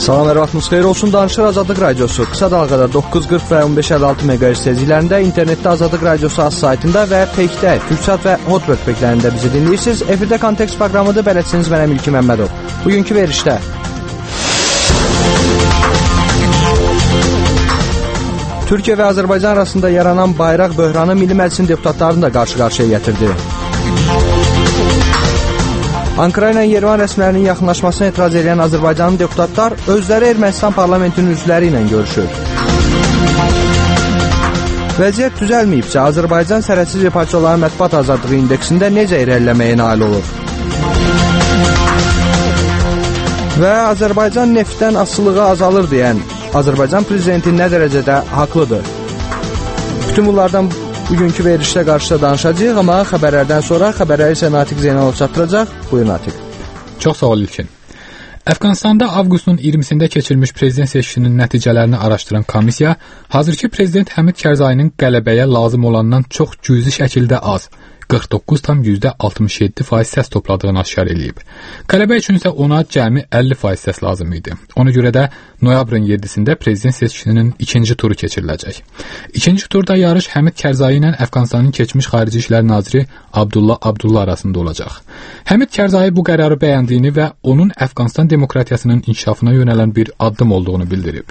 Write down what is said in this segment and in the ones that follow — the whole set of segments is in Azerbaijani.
Salam, hər vaxtınız xeyir olsun. Danışır Azadlıq Radiosu. Qısa dalğada 940 və 1556 MHz tezliklərində, internetdə Azadlıq Radiosu az saytında və Peykdə, Türksat və Hotbird peyklərində bizi dinləyirsiniz. Efirdə Kontekst proqramıdır. Bələdçiniz mənəm İlki Məmmədov. Bugünkü verişdə Türkiyə və Azərbaycan arasında yaranan bayraq böhranı Milli Məclisin deputatlarını da qarşı-qarşıya gətirdi. Ankara ilə Yerevan rəsmilərinin yaxınlaşmasına etiraz edən Azərbaycanlı deputatlar özləri Ermənistan parlamentinin üzvləri ilə görüşür. Vəziyyət düzəlməyibsə, Azərbaycan sərhədsiz repatriyaların mətbuat azadlığı indeksində necə irəliləməyə nail olur? Və Azərbaycan neftdən asılılığı azalır deyən Azərbaycan prezidenti nə dərəcədə haqlıdır? Bütün bunlardan bugünkü verişdə qarşıda danışacağıq, amma xəbərlərdən sonra xəbərləri isə Natiq Zeynalov çatdıracaq. Buyur Natiq. Çox sağ ol İlkin. Əfqanistanda avqustun 20-sində keçirilmiş prezident seçkisinin nəticələrini araşdıran komissiya, hazırki prezident Həmid Kərzayinin qələbəyə lazım olandan çox cüzi şəkildə az, 49,67% səs topladığını aşkar edib. Qələbə üçün isə ona cəmi 50% səs lazım idi. Ona görə də noyabrın 7-sində prezident seçkisinin ikinci turu keçiriləcək. İkinci turda yarış Həmid Kərzayi ilə Əfqanistanın keçmiş xarici İşlər naziri Abdullah arasında olacaq. Həmid Kərzayi bu qərarı bəyəndiyini və onun Əfqanistan demokratiyasının inkişafına yönələn bir addım olduğunu bildirib.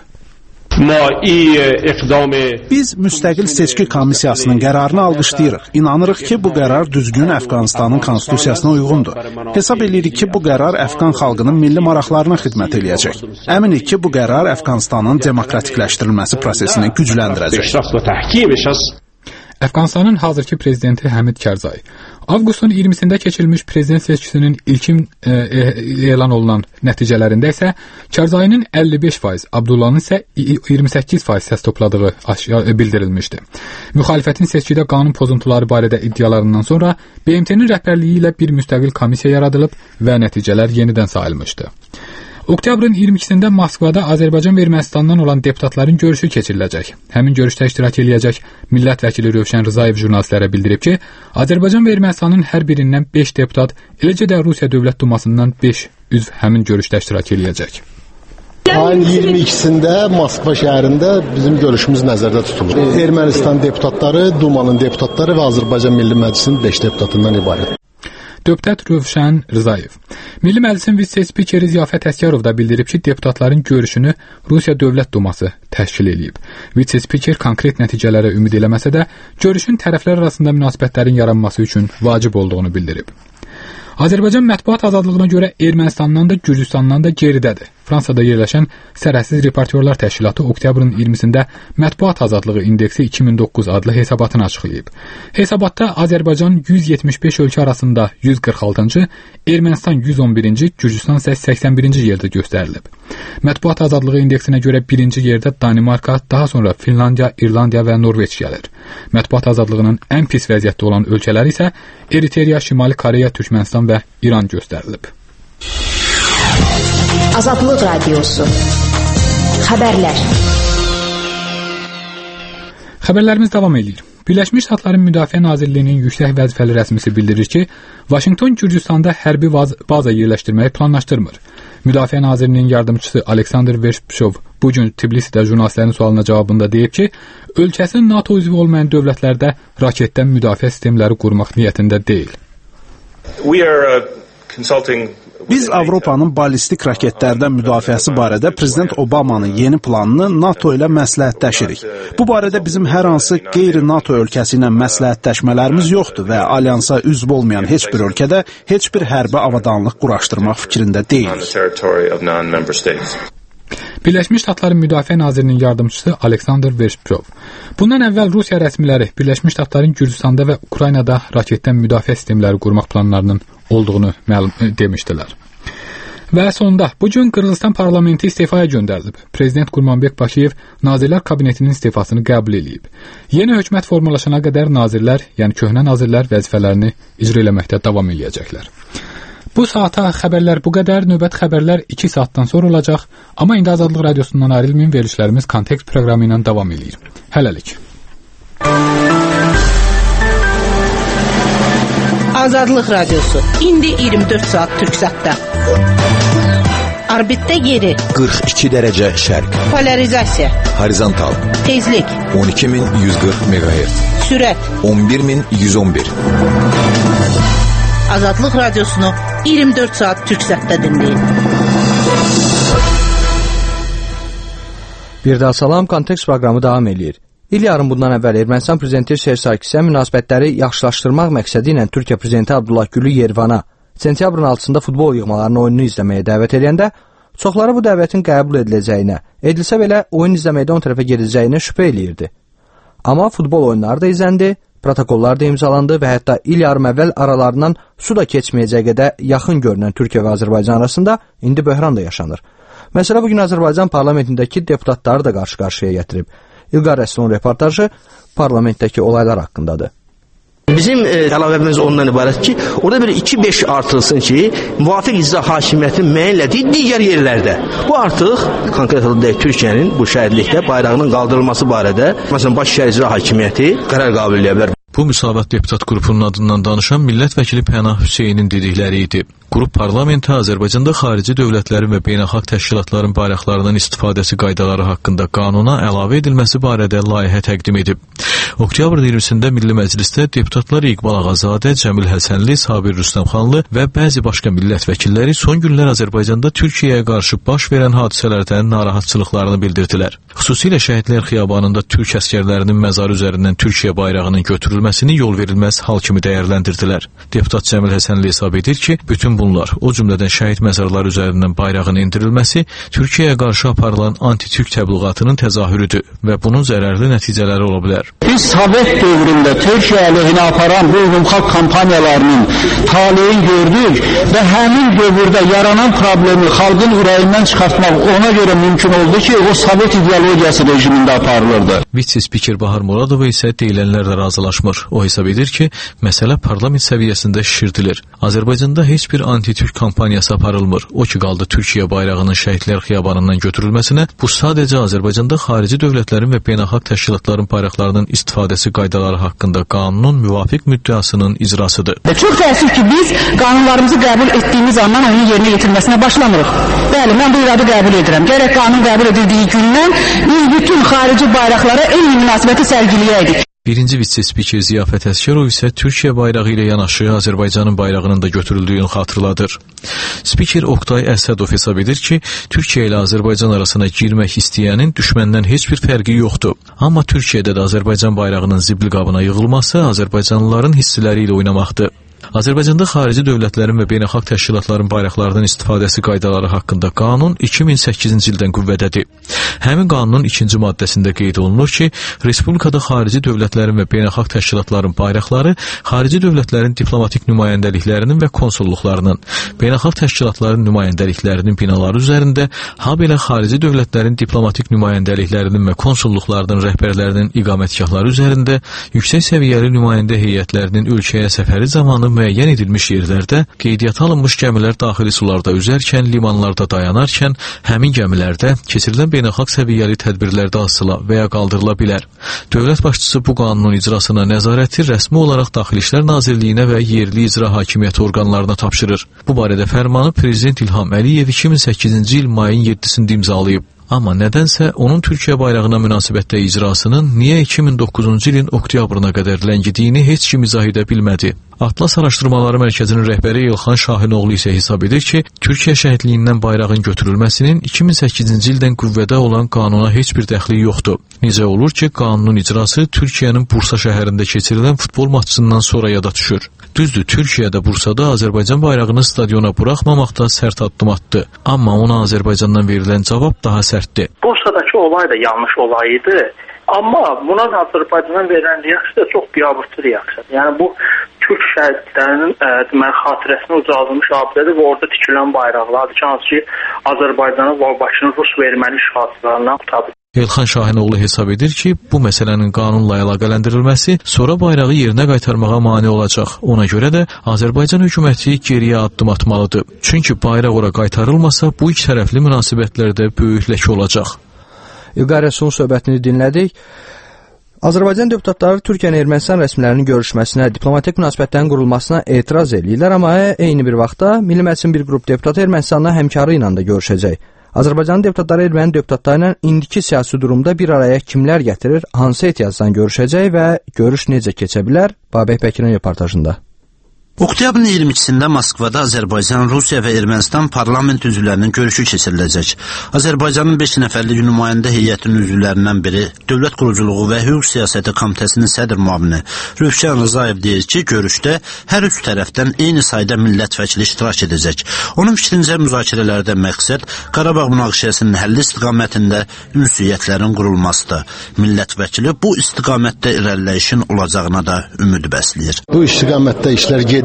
Biz müstəqil seçki komissiyasının qərarını alqışlayırıq. İnanırıq ki, bu qərar düzgün Əfqanistanın konstitusiyasına uyğundur. Hesab edirik ki, bu qərar Əfqan xalqının milli maraqlarına xidmət eləyəcək. Əminik ki, bu qərar Əfqanistanın demokratikləşdirilməsi prosesini gücləndirəcək. Əfqanistanın hazırki prezidenti Həmid Kərzay. Avqustun 20-sində keçirilmiş prezident seçkisinin ilkin elan olunan nəticələrində isə Kərzayının 55%, Abdullahın isə 28% səs topladığı bildirilmişdi. Müxalifətin seçkidə qanun pozuntuları barədə iddialarından sonra BMT-nin rəhbərliyi ilə bir müstəqil komissiya yaradılıb və nəticələr yenidən sayılmışdı. Oktyabrın 22-sində Moskvada Azərbaycan və Ermənistandan olan deputatların görüşü keçiriləcək. Həmin görüşdə iştirak edəcək millət vəkili Rövşən Rzayev jurnalistlərə bildirib ki, Azərbaycan və Ermənistanın hər birindən 5 deputat, eləcə də Rusiya Dövlət Dumasından 5 üzv həmin görüşdə iştirak edəcək. Ayın 22-sində Moskva şəhərində bizim görüşümüz nəzərdə tutulur. Ermənistan deputatları, Dumanın deputatları və Azərbaycan Milli Məclisinin 5 deputatından ibarət. Deputat Rövşən Rzayev. Milli Məclisin vitse-spikeri Ziyafət Əsgərov da bildirib ki, deputatların görüşünü Rusiya Dövlət Duması təşkil edib. Vitse-spiker konkret nəticələrə ümid eləməsə də, görüşün tərəflər arasında münasibətlərin yaranması üçün vacib olduğunu bildirib. Azərbaycan mətbuat azadlığına görə Ermənistandan da, Gürcüstandan da geridədir. Fransada yerləşən Sərhədsiz Reportyorlar Təşkilatı oktyabrın 20-sində Mətbuat Azadlığı İndeksi 2009 adlı hesabatını açıqlayıb. Hesabatda Azərbaycan 175 ölkə arasında 146-cı, Ermənistan 111-ci, Gürcüstan isə 81-ci yerdə göstərilib. Mətbuat Azadlığı İndeksinə görə birinci yerdə Danimarka, daha sonra Finlandiya, İrlandiya və Norveç gəlir. Mətbuat azadlığının ən pis vəziyyətdə olan ölkələri isə Eritreya, Şimali Koreya, Türkmənistan və İran göstərilib. Azadlıq Radiosu. Xəbərlər. Xəbərlərimiz davam edir. Birləşmiş Ştatların Müdafiə Nazirliyinin yüksək vəzifəli rəsmisi bildirir ki, Vaşinqton Gürcüstanda hərbi baza yerləşdirməyi planlaşdırmır. Müdafiə Nazirinin yardımçısı Aleksandr Vershpishov bu gün Tbilisidə jurnalistlərin sualına cavabında deyib ki, ölkəsi NATO üzvü olmayan dövlətlərdə raketdən müdafiə sistemləri qurmaq niyyətində deyil. Biz Avropanın ballistik raketlərdən müdafiəsi barədə Prezident Obamanın yeni planını NATO ilə məsləhətləşirik. Bu barədə bizim hər hansı qeyri-NATO ölkəsi ilə məsləhətləşmələrimiz yoxdur və alyansa üzv olmayan heç bir ölkədə heç bir hərbi avadanlıq quraşdırmaq fikrində deyilik. Birləşmiş Ştatların Müdafiə Nazirinin yardımçısı Aleksandr Vershpishov. Bundan əvvəl Rusiya rəsmiləri Birləşmiş Ştatların Gürcüstanda və Ukraynada raketdən müdafiə sistemləri qurmaq planlarının olduğunu demişdilər. Və sonda, bu gün Qırğızstan parlamenti istifaya göndərilib. Prezident Qurmanbek Bakıyev Nazirlər Kabinetinin istifasını qəbul edib. Yeni hökumət formalaşana qədər nazirlər, yəni köhnə nazirlər vəzifələrini icra eləməkdə davam edəcəklər. Bu saata xəbərlər bu qədər, növbət xəbərlər 2 saatdan sonra olacaq, amma indi Azadlıq Radiosundan ayrılmayın, verilişlərimiz Kontekst proqramı ilə davam edir. Hələlik. Azadlıq Radiosu, indi 24 saat Türksatda. Orbitdə yeri 42 dərəcə şərq. Polarizasiya Horizontal Tezlik 12140 MHz. Sürət 11111. Azadlıq Radiosunu 24 saat türk səsdə dinləyin. Bir daha salam, Kontekst proqramı davam edir. İl yarım bundan əvvəl Ermənistan prezidenti Serj Sarkisyan münasibətləri yaxşılaşdırmaq məqsədi ilə Türkiyə prezidenti Abdullah Gülü Yerevana sentyabrın 6-sında futbol yığmalarının oyununu izləməyə dəvət edəndə çoxları bu dəvətin qəbul ediləcəyinə, edilsə belə oyun izləməkdə on tərəfə gedəcəyinə şübhə eləyirdi. Amma futbol oyunları da izləndi, protokollar da imzalandı və hətta il yarım əvvəl aralarından su da keçməyəcək qədər yaxın görünən Türkiyə və Azərbaycan arasında indi böhran da yaşanır. Məsələ bugün Azərbaycan parlamentindəki deputatları da qarşı-qarşıya gətirib. İlqar Rəsulun reportajı parlamentdəki olaylar haqqındadır. Bizim əlavəmiz ondan ibarət ki, orada bir 2-5 artılsın ki, müvafiq icra hakimiyyətinin müəyyənlədiyi digər yerlərdə. Bu artıq konkret olaraq Türkiyənin bu şəhidlikdə bayrağının qaldırılması barədə, məsələn, Baş şəhər icra hakimiyyəti qərar qəbul edə bilər. Bu müsavat deputat qrupunun adından danışan millət vəkili Pənah Hüseynin dedikləri idi. Qrup parlamentə Azərbaycanda xarici dövlətlərin və beynəlxalq təşkilatların bayraqlarının istifadəsi qaydaları haqqında qanuna əlavə edilməsi barədə layihə təqdim edib. Oktyabrın 20-sində Milli Məclisdə deputatlar İqbal Ağazadə, Cəmil Həsənli, Sabir Rüstəmxanlı və bəzi başqa millət vəkilləri son günlər Azərbaycanda Türkiyəyə qarşı baş verən hadisələrdən narahatçılıqlarını bildirdilər. Xüsusilə Şəhidlər Xiyabanında türk əsgərlərinin məzarı üzərindən Türkiyə bayrağının götürülməsini yol verilməz hal kimi dəyərləndirdilər. Deputat Cəmil Həsənli hesab edir ki, bütün bunlar, o cümlədən şəhid məzarları üzərindən bayrağın endirilməsi Türkiyəyə qarşı aparılan anti-türk təbliğatının təzahürüdür və bunun zərərli nəticələri ola bilər. Biz Sovet dövründə Türkiyə əleyhinə aparan bu ümumxalq kampaniyalarının taleyini gördük və həmin dövrdə yaranan problemi xalqın ürəyindən çıxartmaq ona görə mümkün oldu ki, o Sovet ideologiyası rejimində aparılırdı. Vitse-spiker Bahar Muradova isə deyilənlərlə razılaşmır. O hesab edir ki, məsələ parlament səviyyəsində şişirdilir. Azərbaycanda heç bir anti-türk kampaniyası aparılmır. O ki qaldı Türkiyə bayrağının Şəhidlər Xiyabanından götürülməsinə, bu sadəcə Azərbaycanda xarici dövlətlərin və beynəlxalq təşkilatların bayraqlarının istifadəsi qaydaları haqqında qanunun müvafiq müddəasının icrasıdır. Çox təəssüf ki, biz qanunlarımızı qəbul etdiyimiz zaman onun yerinə yetirməsinə başlamırıq. Bəli, mən bu iradı qəbul edirəm. Gərək qanun qəbul edildiyi gündən biz bütün xarici bayraqlara eyni münasibəti sərgiləyəydik. Birinci vitse-spiker Ziyafət Əsgərov isə Türkiyə bayrağı ilə yanaşı Azərbaycanın bayrağının da götürüldüyünü xatırladır. Spiker Oktay Əsədov hesab edir ki, Türkiyə ilə Azərbaycan arasına girmək istəyənin düşməndən heç bir fərqi yoxdur. Amma Türkiyədə də Azərbaycan bayrağının zibil qabına yığılması Azərbaycanlıların hissləri ilə oynamaqdır. Azərbaycanda xarici dövlətlərin və beynəlxalq təşkilatların bayraqlarının istifadəsi qaydaları haqqında qanun 2008-ci ildən qüvvədədir. Həmin qanunun 2-ci maddəsində qeyd olunur ki, Respublikada xarici dövlətlərin və beynəlxalq təşkilatların bayraqları xarici dövlətlərin diplomatik nümayəndəliklərinin və konsulluqlarının, beynəlxalq təşkilatların nümayəndəliklərinin binaları üzərində, habelə xarici dövlətlərin diplomatik nümayəndəliklərinin və konsulluqlarının rəhbərlərinin iqamətgahları üzərində, yüksək səviyyəli nümayəndə heyətlərinin ölkəyə səfəri zamanı müəyyən edilmiş yerlərdə qeydiyyata alınmış gəmilər daxili sularda üzərkən, limanlarda dayanarkən, həmin gəmilərdə keçirilən beynəlxalq səviyyəli tədbirlərdə asıla və ya qaldırıla bilər. Dövlət başçısı bu qanunun icrasına nəzarəti rəsmi olaraq Daxili İşlər Nazirliyinə və yerli icra hakimiyyəti orqanlarına tapşırır. Bu barədə fərmanı Prezident İlham Əliyev 2008-ci il mayın 7-sində imzalayıb. Amma nədənsə onun Türkiyə bayrağına münasibətdə icrasının niyə 2009-cu ilin oktyabrına qədər ləngidiyini heç kim izah edə bilmədi. Atlas Araşdırmaları Mərkəzinin rəhbəri İlxan Şahinoğlu isə hesab edir ki, Türkiyə şəhidliyindən bayrağın götürülməsinin 2008-ci ildən qüvvədə olan qanuna heç bir dəxli yoxdur. Necə olur ki, qanunun icrası Türkiyənin Bursa şəhərində keçirilən futbol maçından sonra yada düşür. Düzdür, Türkiyədə Bursada Azərbaycan bayrağını stadiona buraxmamaqda sərt addım atdı. Amma ona Azərbaycandan verilən cavab daha sərtdir. Bursadakı olay da yanlış olay idi. Amma buna da Azərbaycandan verilən reaksiya da çox biabırçı reaksiyadır. Yəni bu Türk şəhidlərinin deməli xatirəsinə ucaldılmış abidədir və orada tikilən bayraqlardır ki, hansı ki Azərbaycanın və başını Rus erməni işğalçılarından qurtardı. Elxan Şahinoğlu hesab edir ki, bu məsələnin qanunla əlaqələndirilməsi sonra bayrağı yerinə qaytarmağa mane olacaq. Ona görə də Azərbaycan hökuməti geriyə addım atmalıdır. Çünki bayraq ora qaytarılmasa, bu iki tərəfli münasibətlərdə böyük ləkə olacaq. İlqar Rəsulun söhbətini dinlədik. Azərbaycan deputatları Türkiyənin Ermənistan rəsmilərinin görüşməsinə, diplomatik münasibətlərin qurulmasına etiraz edirlər, amma eyni bir vaxtda Milli Məclisin bir qrup deputatı Ermənistanla həmkarı ilə də görüşəcək. Azərbaycan deputatları erməni deputatları ilə indiki siyasi durumda bir araya kimlər gətirir, hansı ehtiyacdan görüşəcək və görüş necə keçə bilər? Babək Bəkirin reportajında. Oktyabrın 22-sində Moskvada Azərbaycan, Rusiya və Ermənistan parlament üzvlərinin görüşü keçiriləcək. Azərbaycanın 5 nəfərlik nümayəndə heyətinin üzvlərindən biri, Dövlət Quruculuğu və Hüquq Siyasəti Komitəsinin sədr müavini Rövşən Rzayev deyir ki, görüşdə hər üç tərəfdən eyni sayda millət vəkili iştirak edəcək. Onun fikrincə müzakirələrdə məqsəd Qarabağ münaqişəsinin həlli istiqamətində ünsiyyətlərin qurulmasıdır. Millət vəkili bu istiqamətdə irəliləyişin olacağına da ümid bəsləyir. Bu istiqamətdə işlər gedir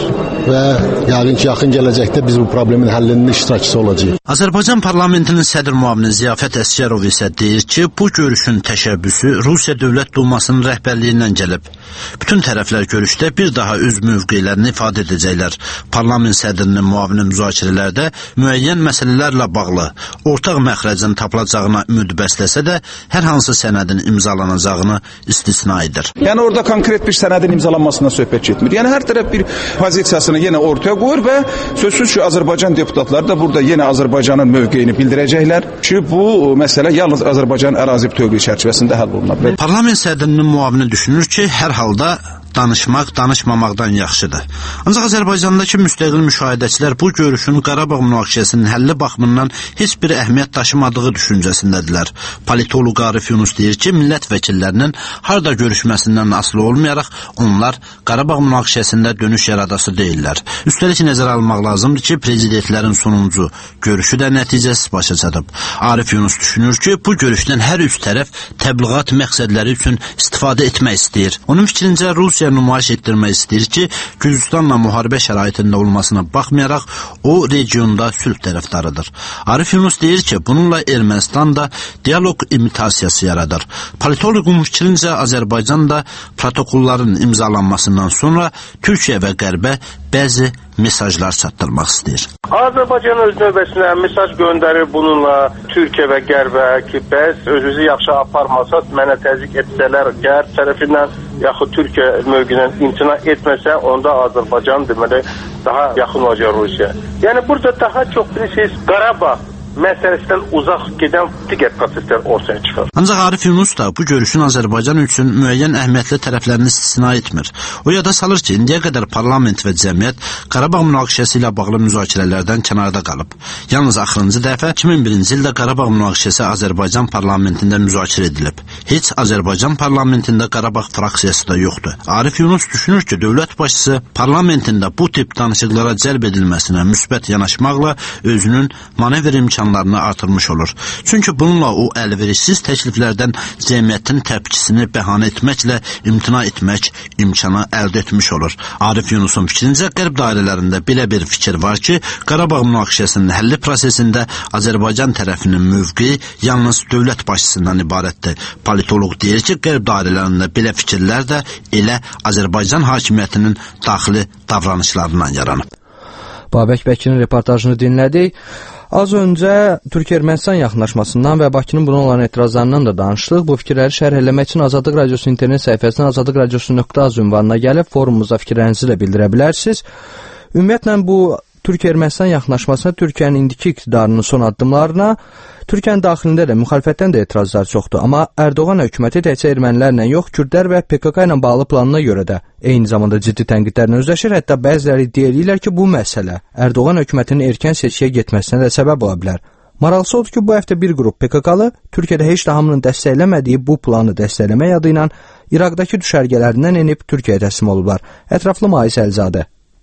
və yəqin ki, yaxın gələcəkdə biz bu problemin həllinin iştirakçısı olacağıq. Azərbaycan parlamentinin sədr müavini Ziyafət Əsgərov isə deyir ki, bu görüşün təşəbbüsü Rusiya Dövlət Dumasının rəhbərliyindən gəlib. Bütün tərəflər görüşdə bir daha öz mövqelərini ifadə edəcəklər. Parlament sədrinin müavini müzakirələrdə müəyyən məsələlərlə bağlı ortaq məxrəcin tapılacağına ümid bəsləsə də, hər hansı sənədin imzalanacağını istisna edir. Yəni orada konkret bir sənədin imzalanmasından söhbət getmir. Yəni hər tərəf bir pozisiyasını yenə ortaya qoyur və sözsüz ki, Azərbaycan deputatları da burada yenə Azərbaycanın mövqeyini bildirəcəklər ki, bu məsələ yalnız Azərbaycan ərazi bütövlüyü çərçivəsində həll oluna bilər. Parlament sədrinin müavini düşünür ki, hər halda danışmaq danışmamaqdan yaxşıdır. Ancaq Azərbaycandakı müstəqil müşahidəçilər bu görüşün Qarabağ münaqişəsinin həlli baxımından heç bir əhəmiyyət daşımadığı düşüncəsindədirlər. Politoloq Arif Yunus deyir ki, millət vəkillərinin harda görüşməsindən asılı olmayaraq onlar Qarabağ münaqişəsində dönüş yaradası deyirlər. Üstəlik nəzərə almaq lazımdır ki, prezidentlərin sonuncu görüşü də nəticəsiz başa çatıb. Arif Yunus düşünür ki, bu görüşdən hər üç tərəf təbliğat məqsədləri üçün istifadə etmək istəyir. Onun fikrincə Rusiya nümayiş etdirmək istəyir ki, Gürcüstanla müharibə şəraitində olmasına baxmayaraq, o regionda sülh tərəfdarıdır. Arif Yunus deyir ki, bununla Ermənistan da dialoq imitasiyası yaradır. Politoloqun fikrincə Azərbaycan da protokolların imzalanmasından sonra Türkiyə və Qərbə bəzi mesajlar çatdırmaq istəyir. Azərbaycan öz növbəsinə mesaj göndərir bununla Türkiyə və Qərbə ki, bəs özünüzü yaxşı aparmasaq, mənə təzyiq etsələr Qərb tərəfindən, yaxud Türkiyə mövqeyindən imtina etməsə, onda Azərbaycan deməli daha yaxın olacaq Rusiya. Yəni burada daha çox bilirsiniz Qarabağ məsələsindən uzaq gedən digər proseslər ortaya çıxır. Ancaq Arif Yunus da bu görüşün Azərbaycan üçün müəyyən əhəmiyyətli tərəflərini istisna etmir. O yada salır ki, indiyə qədər parlament və cəmiyyət Qarabağ münaqişəsi ilə bağlı müzakirələrdən kənarda qalıb. Yalnız axırıncı dəfə 2001-ci ildə Qarabağ münaqişəsi Azərbaycan parlamentində müzakirə edilib. Heç Azərbaycan parlamentində Qarabağ fraksiyası da yoxdur. Arif Yunus düşünür ki, dövlət başçısı parlamentində bu tip danışıqlara cəlb edilməsinə müsbət yanaşmaqla özünün manevr imkanlarını artırmış olur. Çünki bununla o əlverişsiz təkliflərdən cəmiyyətin təpkisini bəhanə etməklə imtina etmək imkanı əldə etmiş olur. Arif Yunusun fikrincə qərb dairələrində belə bir fikir var ki, Qarabağ münaqişəsinin həlli prosesində Azərbaycan tərəfinin mövqeyi yalnız dövlət başçısından ibarətdir. Politoloq deyir ki, qərb dairələrində belə fikirlər də elə Azərbaycan hakimiyyətinin daxili davranışlarından yaranıb. Babək Bəkirin reportajını dinlədik. Az öncə Türkiyə-Ermənistan yaxınlaşmasından və Bakının buna olan etirazlarından da danışdıq. Bu fikirləri şərh eləmək üçün Azadlıq Radiosu internet səhifəsindən azadlıqradiosu.az ünvanına gəlib forumumuza fikirlərinizi də bildirə bilərsiniz. Ümumiyyətlə bu Türkiyə-Ermənistan yaxınlaşmasına, Türkiyənin indiki iqtidarının son addımlarına, Türkiyənin daxilində də müxalifətdən də etirazlar çoxdur. Amma Ərdoğan hökuməti təkcə ermənilərlə yox, Kürdlər və PKK ilə bağlı planına görə də eyni zamanda ciddi tənqidlərlə üzləşir. Hətta bəziləri deyirlər ki, bu məsələ Ərdoğan hökumətinin erkən seçkiyə getməsinə də səbəb ola bilər. Maraqlısı odur ki, bu həftə bir qrup PKK-lı Türkiyədə heç də hamının dəstəkləmədiyi bu planı dəstəkləmək adı ilə İraqdakı düşərgələrindən enib Türkiyəyə təslim olublar. Ətraflı Mais Əlizadə.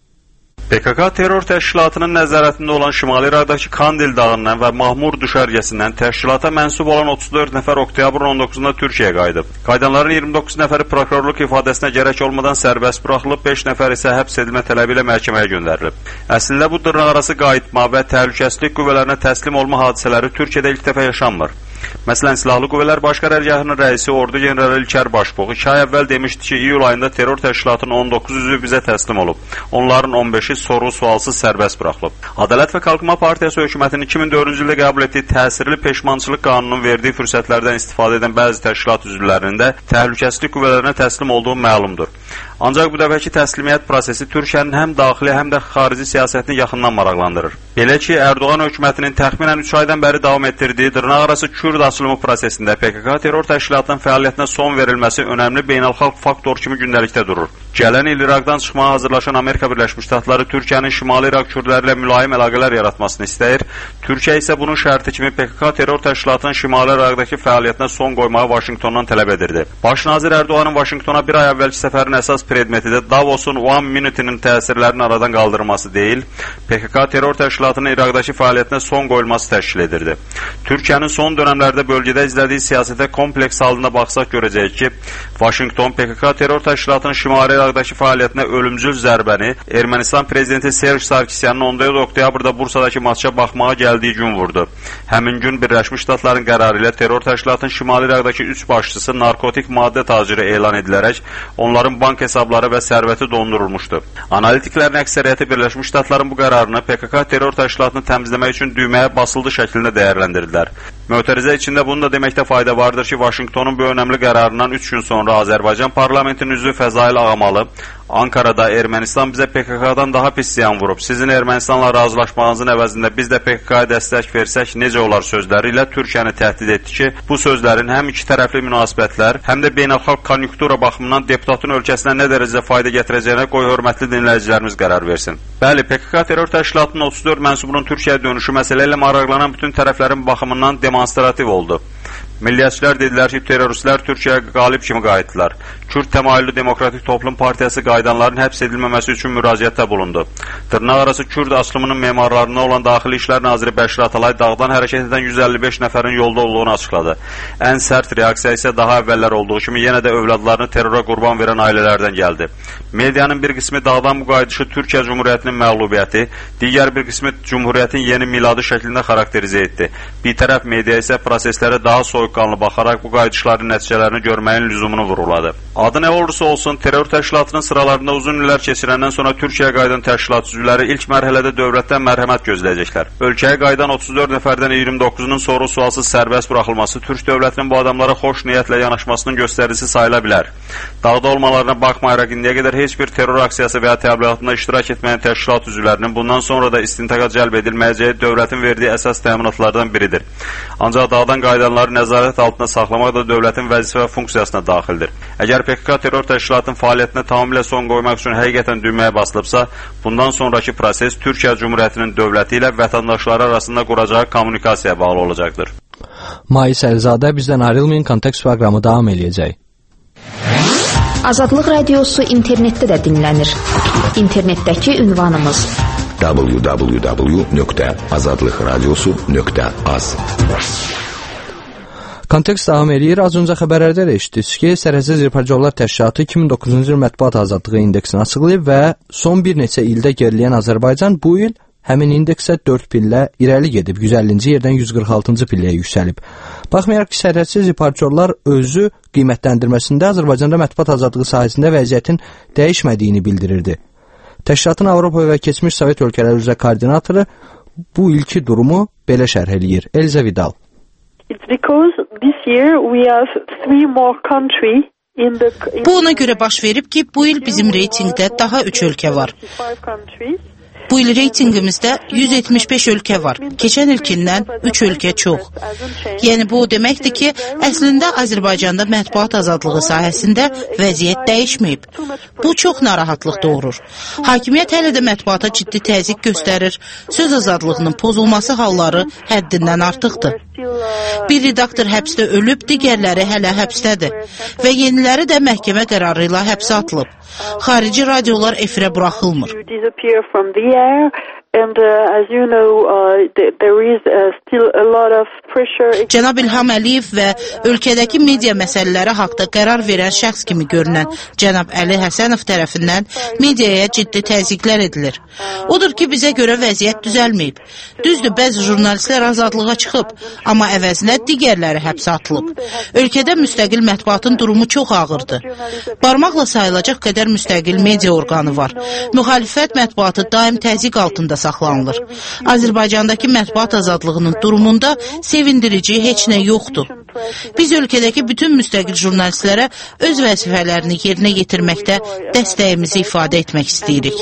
PKK terror təşkilatının nəzarətində olan Şimali İraqdakı Kandil dağından və Mahmur düşərgəsindən təşkilata mənsub olan 34 nəfər oktyabrın 19-da Türkiyəyə qayıdıb. Qayıdanların 29 nəfəri prokurorluq ifadəsinə gərək olmadan sərbəst buraxılıb, 5 nəfər isə həbs edilmə tələbi ilə məhkəməyə göndərilib. Əslində bu dırnaqarası qayıtma və təhlükəsizlik qüvvələrinə təslim olma hadisələri Türkiyədə ilk dəfə yaşanmır. Məsələn, Silahlı Qüvvələr Baş Qərargahının rəisi Ordu generali İlker Başbuğ 2 ay əvvəl demişdi ki, iyul ayında terror təşkilatının 19 üzvü bizə təslim olub. Onların 15-i soru-sualsız sərbəst buraxılıb. Ədalət və Qalkınma Partiyası hökumətinin 2004-cü ildə qəbul etdiyi təsirli peşmançılıq qanununun verdiyi fürsətlərdən istifadə edən bəzi təşkilat üzvlərinin də təhlükəsizlik qüvvələrinə təslim olduğu məlumdur. Ancaq bu dəfəki təslimiyyət prosesi Türkiyənin həm daxili, həm də xarici siyasətini yaxından maraqlandırır. Belə ki, Erdoğan hökumətinin təxminən 3 aydan bəri davam etdirdiyi dırnaqarası Kürd açılımı prosesində PKK terror təşkilatının fəaliyyətinə son verilməsi önəmli beynəlxalq faktor kimi gündəlikdə durur. Gələn il İraqdan çıxmağa hazırlaşan Amerika Birləşmiş Ştatları Türkiyənin Şimali İraq kürdləri ilə mülayim əlaqələr yaratmasını istəyir. Türkiyə isə bunun şərti kimi PKK terror təşkilatının Şimali İraqdakı fəaliyyətinə son qoymağı Vaşinqtondan tələb edirdi. Baş nazir Erdoğanın Vaşinqtona bir ay əvvəlki səfərin əsas predmeti də Davos'un One Minute'nin təsirlərinin aradan qaldırılması deyil, PKK terror təşkilatının İraqdakı fəaliyyətinə son qoyulması təşkil edirdi. Türkiyənin son dönəmlərdə bölgədə izlədiyi siyasətə kompleks halında baxsaq görəcəyik ki, Vaşinqton PKK terror təşkilatının Şimali İraqdakı fəaliyyətinə ölümcül zərbəni Ermənistan prezidenti Serj Sarkisyanın 14 oktyabrda Bursadakı maça baxmağa gəldiyi gün vurdu. Həmin gün Birləşmiş Ştatların qərarı ilə terror təşkilatının Şimali İraqdakı 3 başçısı narkotik maddə taciri elan edilərək onların bank hesabları və sərvəti dondurulmuşdu. Analitiklərin əksəriyyəti Birləşmiş Ştatların bu qərarını PKK terror təşkilatını təmizləmək üçün düyməyə basıldı şəklində dəyərləndirdilər. Mötərizə içində bunu da deməkdə fayda vardır ki, Vaşinqtonun bu önəmli qərarından 3 gün sonra Azərbaycan parlamentinin üzvü Fəzail Ağamalı Ankarada Ermənistan bizə PKK-dan daha pis ziyan vurub. Sizin Ermənistanla razılaşmağınızın əvəzində biz də PKK-ya dəstək versək necə olar sözləri ilə Türkiyəni təhdid etdi ki, bu sözlərin həm iki tərəfli münasibətlər, həm də beynəlxalq konjunktura baxımından deputatın ölkəsinə nə dərəcədə fayda gətirəcəyinə qoy hörmətli dinləyicilərimiz qərar versin. Bəli, PKK terror təşkilatının 34 mənsubunun Türkiyəyə dönüşü məsələ ilə maraqlanan bütün tərəflərin baxımından demonstrativ oldu. Milliyyətçilər dedilər ki, terroristlər Türkiyəyə qalib kimi qayıtdılar. Kürd təmayüllü Demokratik Toplum Partiyası qayıdanların həbs edilməməsi üçün müraciətdə bulundu. Dırnaqarası Kürd açılımının memarlarından olan Daxili İşlər Naziri Bəşir Atalay dağdan hərəkət edən 155 nəfərin yolda olduğunu açıqladı. Ən sərt reaksiya isə daha əvvəllər olduğu kimi yenə də övladlarını terrora qurban verən ailələrdən gəldi. Medianın bir qismi dağdan bu qayıdışı Türkiyə Cumhuriyyətinin məğlubiyyəti, digər bir qismi Cumhuriyyətin yeni miladı şəklində xarakterizə etdi. Bir tərəf media isə proseslərə daha soyuqqanlı baxaraq bu qayıdışların nəticələrini görməyin lüzumunu vurğuladı. Adı nə olursa olsun, terror təşkilatının sıralarında uzun illər keçirəndən sonra Türkiyəyə qayıdan təşkilat üzvləri ilk mərhələdə dövlətdən mərhəmət gözləyəcəklər. Ölkəyə qayıdan 34 nəfərdən 29-unun soru-sualsız sərbəst buraxılması Türk dövlətinin bu adamlara xoş niyyətlə yanaşmasının göstəricisi sayıla bilər. Dağda olmalarına baxmayaraq indiyə qədər heç bir terror aksiyası və ya təbliğatında iştirak etməyən təşkilat üzvlərinin bundan sonra da istintaqa cəlb edilməyəcəyi dövlətin verdiyi əsas təminatlardan biridir. Ancaq dağdan qayıdanları nəzarət altında saxlamaq da dövlətin vəzifə və funksiyasına daxildir. Əgər PKK terror təşkilatının fəaliyyətinə tamamilə son qoymaq üçün həqiqətən düyməyə basılıbsa, bundan sonraki proses Türkiyə Cumhuriyyətinin dövləti ilə vətəndaşları arasında quracağı kommunikasiyaya bağlı olacaqdır. Mais Əlizadə bizdən ayrılmayın, kontekst proqramı davam eləyəcək. Azadlıq Radiosu internetdə də dinlənir. İnternetdəki ünvanımız www.azadlıqradiosu.az. Kontekst davam eləyir. Az öncə xəbərlərdə də eşitdik ki, Sərhədsiz Reportyorlar Təşkilatı 2009-cu il mətbuat azadlığı indeksini açıqlayıb və son bir neçə ildə geriləyən Azərbaycan bu il həmin indeksə 4 pillə irəli gedib, 150-ci yerdən 146-cı pilləyə yüksəlib. Baxmayaraq ki, Sərhədsiz Reportyorlar özü qiymətləndirməsində Azərbaycanda mətbuat azadlığı sahəsində vəziyyətin dəyişmədiyini bildirirdi. Təşkilatın Avropa və keçmiş Sovet ölkələri üzrə koordinatoru bu ilki durumu belə şərh eləyir. Elza Vidal. Bu ona görə baş verib ki, bu il bizim reytingdə daha 3 ölkə var. Bu il reytingimizdə 175 ölkə var. Keçən ilkindən 3 ölkə çox. Yəni bu o deməkdir ki, əslində Azərbaycanda mətbuat azadlığı sahəsində vəziyyət dəyişməyib. Bu çox narahatlıq doğurur. Hakimiyyət hələ də mətbuata ciddi təzyiq göstərir. Söz azadlığının pozulması halları həddindən artıqdır. Bir redaktor həbsdə ölüb, digərləri hələ həbsdədir və yeniləri də məhkəmə qərarı ilə həbsə atılıb. Xarici radiolar efirə buraxılmır. Cənab İlham Əliyev və ölkədəki media məsələləri haqda qərar verən şəxs kimi görünən cənab Əli Həsənov tərəfindən mediaya ciddi təzyiqlər edilir. Odur ki, bizə görə vəziyyət düzəlməyib. Düzdür, bəzi jurnalistlər azadlığa çıxıb, amma əvəzinə digərləri həbsə atılıb. Ölkədə müstəqil mətbuatın durumu çox ağırdır. Barmaqla sayılacaq qədər müstəqil media orqanı var. Müxalifət mətbuatı daim təzyiq altında saxlanılır. Azərbaycandakı mətbuat azadlığının durumunda sevindirici heç nə yoxdur. Biz ölkədəki bütün müstəqil jurnalistlərə öz vəzifələrini yerinə yetirməkdə dəstəyimizi ifadə etmək istəyirik.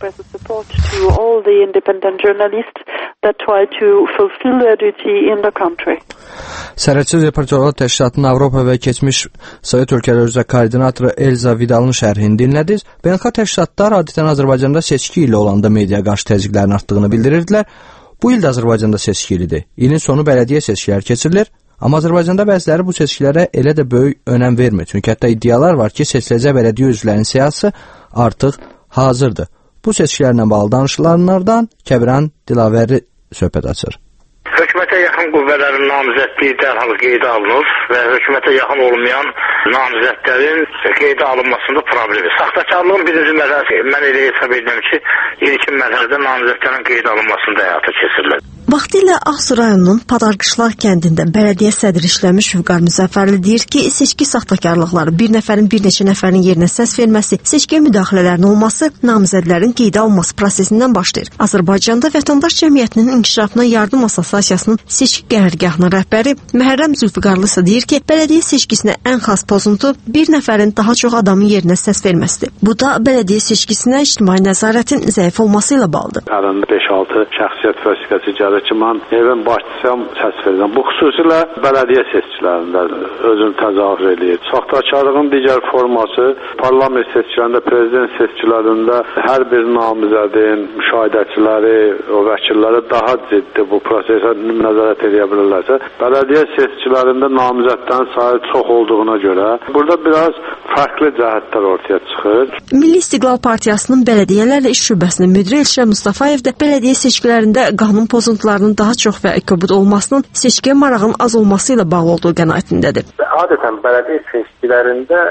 Sərhədsiz Reportyorlar Təşkilatının Avropa və keçmiş Sovet ölkələri üzrə koordinatoru Elza Vidalın şərhini dinlədiniz. Beynəlxalq təşkilatlar adətən Azərbaycanda seçki ili olanda mediaya qarşı təzyiqlərin artdığını bildirirdilər. Bu il də Azərbaycanda seçki ilidir. İlin sonu bələdiyyə seçkiləri keçirilir. Amma Azərbaycanda bəziləri bu seçkilərə elə də böyük önəm vermir. Çünki hətta iddialar var ki, seçiləcək bələdiyyə üzvlərinin siyasi artıq hazırdır. Bu seçkilərlə bağlı danışılanlardan Kəbran Dilavəri söhbət açır. Hökumətə yaxın qüvvələrin namizədliyi dərhal qeydə alınır və hökumətə yaxın olmayan namizədlərin qeydə alınmasında problemi. Saxtakarlığın birinci mərhələsi mən elə hesab edirəm ki, ilkin mərhələdə namizədlərin qeydə alınmasında həyata keçirilir. Vaxtilə Ağsu rayonunun Padarqışlar kəndində bələdiyyə sədri işləmiş Vüqar Müzəffərli deyir ki, seçki saxtakarlıqları, bir nəfərin bir neçə nəfərin yerinə səs verməsi, seçkiyə müdaxilələrin olması, namizədlərin qeydə alınması prosesindən başlayır. Azərbaycanda Vətəndaş Cəmiyyətinin İnkişafına Yardım Assosiasiyasının seçki qərargahının rəhbəri Məhərrəm Zülfüqarlı isə deyir ki, bələdiyyə seçkisinə ən xas pozuntu bir nəfərin daha çox adamın yerinə səs verməsidir. Bu da bələdiyyə seçkisinə ictimai nəzarətin zəif olması ilə bağlıdır. Əlində 5-6 şəxsiyyət vəsiqəsi gəlir ki, mən evin başçısam, səs verirəm. Bu xüsusilə bələdiyyə seçkilərində özünü təzahür edir. Saxtakarlığın digər forması parlament seçkilərində, prezident seçkilərində hər bir namizədin, müşahidəçiləri, o vəkilləri daha ciddi bu prosesə nəzarət edə bilirlərsə, bələdiyyə seçkilərində namizədlərin sayı çox olduğuna görə burada biraz fərqli cəhətlər ortaya çıxır. Milli İstiqlal Partiyasının bələdiyyələrlə iş şöbəsinin müdiri Elşən Mustafayev də bələdiyyə seçkilərində qanun pozuntularının daha çox və kobud olmasının seçkiyə marağın az olması ilə bağlı olduğu qənaətindədir. Adətən bələdiyyə seçkilərində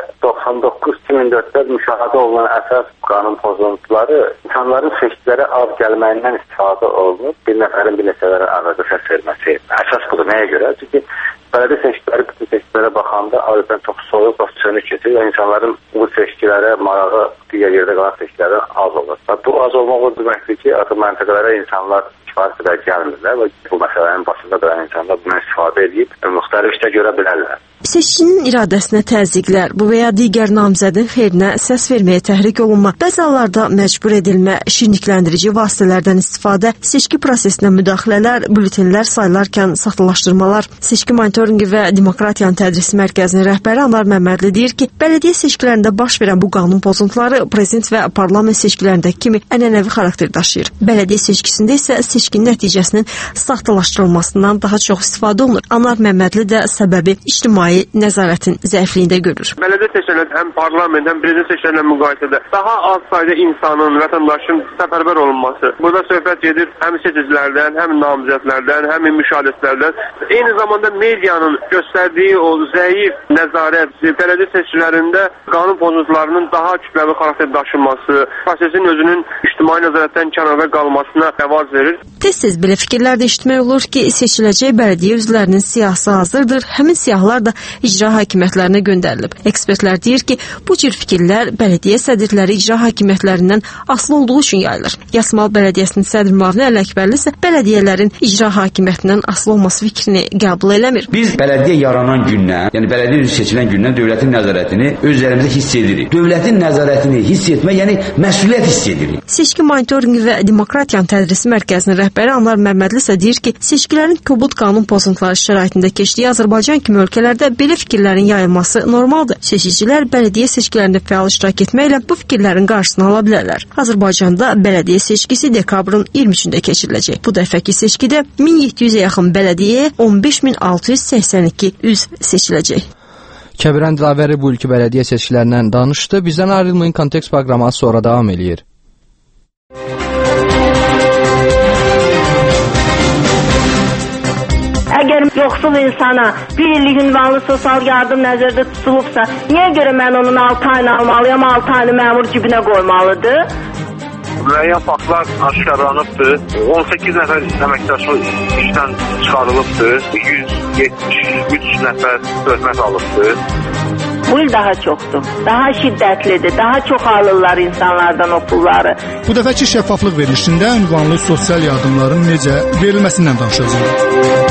99-2004-də müşahidə olunan əsas qanun pozuntuları insanların seçkilərə az gəlməyindən istifadə olunur. Bir nəfərin bir neçələrə arada səs verməsi əsas budur. Nəyə görə? Çünki bələdiyyə seçkiləri bütün seçkilərə baxanda adətən çox soyuq və sönük keçir və insanların bu seçkilərə marağı digər yerdə qalan seçkilərdən az olur. Bu az olmaq o deməkdir ki, artıq məntəqələrə insanlar kifayət qədər gəlmirlər və bu məsələnin başında duran insanlar bundan istifadə edib müxtəlif işdə görə bilərlər. Seçkinin iradəsinə təzyiqlər, bu və ya digər namizədin xeyrinə səs verməyə təhrik olunma, bəzi hallarda məcbur edilmə, şirnikləndirici vasitələrdən istifadə, seçki prosesinə müdaxilələr, bültenlər sayılarkən saxtalaşdırmalar. Seçki monitorinqi və demokratiyanın tədrisi mərkəzinin rəhbəri Anar Məmmədli deyir ki, bələdiyyə seçkilərində baş verən bu qanun pozuntuları prezident və parlament seçkilərindəki kimi ənənəvi xarakter daşıyır. Bələdiyyə seçkisində isə seçkinin nəticəsinin saxtalaşdırılmasından daha çox istifadə olunur. Anar Məmmədli də səbəbi ictimai nəzarətin zəifliyində görür. Bələdiyyə seçkilərində həm parlament, həm prezident seçkilərlə müqayisədə daha az sayda insanın, vətəndaşın səfərbər olunması. Burada söhbət gedir həm seçicilərdən, həm namizədlərdən, həm müşahidəçilərdən. Eyni zamanda medianın göstərdiyi o zəif nəzarət, bələdiyyə seçkilərində qanun pozuntularının daha kütləvi xarakter daşınması, prosesin özünün ictimai nəzarətdən kənarda qalmasına əvaz verir. Tez-tez belə fikirlər də eşitmək olur ki, seçiləcək bələdiyyə üzvlərinin siyahısı hazırdır, həmin siyahılar da icra hakimiyyətlərinə göndərilib. Ekspertlər deyir ki, bu cür fikirlər bələdiyyə sədrləri icra hakimiyyətlərindən asılı olduğu üçün yayılır. Yasmal Bələdiyyəsinin sədr müavini Əli Əkbərli isə bələdiyyələrin icra hakimiyyətindən asılı olması fikrini qəbul eləmir. Biz bələdiyyə yaranan gündən, yəni bələdiyyə üzvü seçilən gündən dövlətin nəzarətini öz üzərimizdə hiss edirik. Dövlətin nəzarətini hiss etmək, yəni məsuliyyət hiss edirik. Seçki monitorinqi və demokratiyanın tədrisi mərkəzinin rəhbəri Anar Məmmədli isə deyir ki, seçkilərin kobud qanun pozuntuları şəraitində keçdiyi Azərbaycan kimi ölkələrdə belə fikirlərin yayılması normaldır. Seçicilər bələdiyyə seçkilərində fəal iştirak etməklə bu fikirlərin qarşısını ala bilərlər. Azərbaycanda bələdiyyə seçkisi dekabrın 23-də keçiriləcək. Bu dəfəki seçkidə 1700-ə yaxın bələdiyyəyə 15682 üzv seçiləcək. Kəbran Dilavəri bu ilki bələdiyyə seçkilərindən danışdı. Bizdən ayrılmayın, kontekst proqramı sonra davam eləyir. Əgər yoxsul insana 1 illik ünvanlı sosial yardım nəzərdə tutulubsa, niyə görə mən onun 6 ayını almalıyam, 6 ayını məmur cibinə qoymalıdır? Müəyyən faktlar aşkarlanıbdır. 18 nəfər əməkdaşlıq işdən çıxarılıbdır. 173 nəfər töhmət alıbdır. Bu il daha çoxdur. Daha şiddətlidir. Daha çox alırlar insanlardan o pulları. Bu dəfəki şəffaflıq verilişində ünvanlı sosial yardımların necə verilməsindən danışacağıq.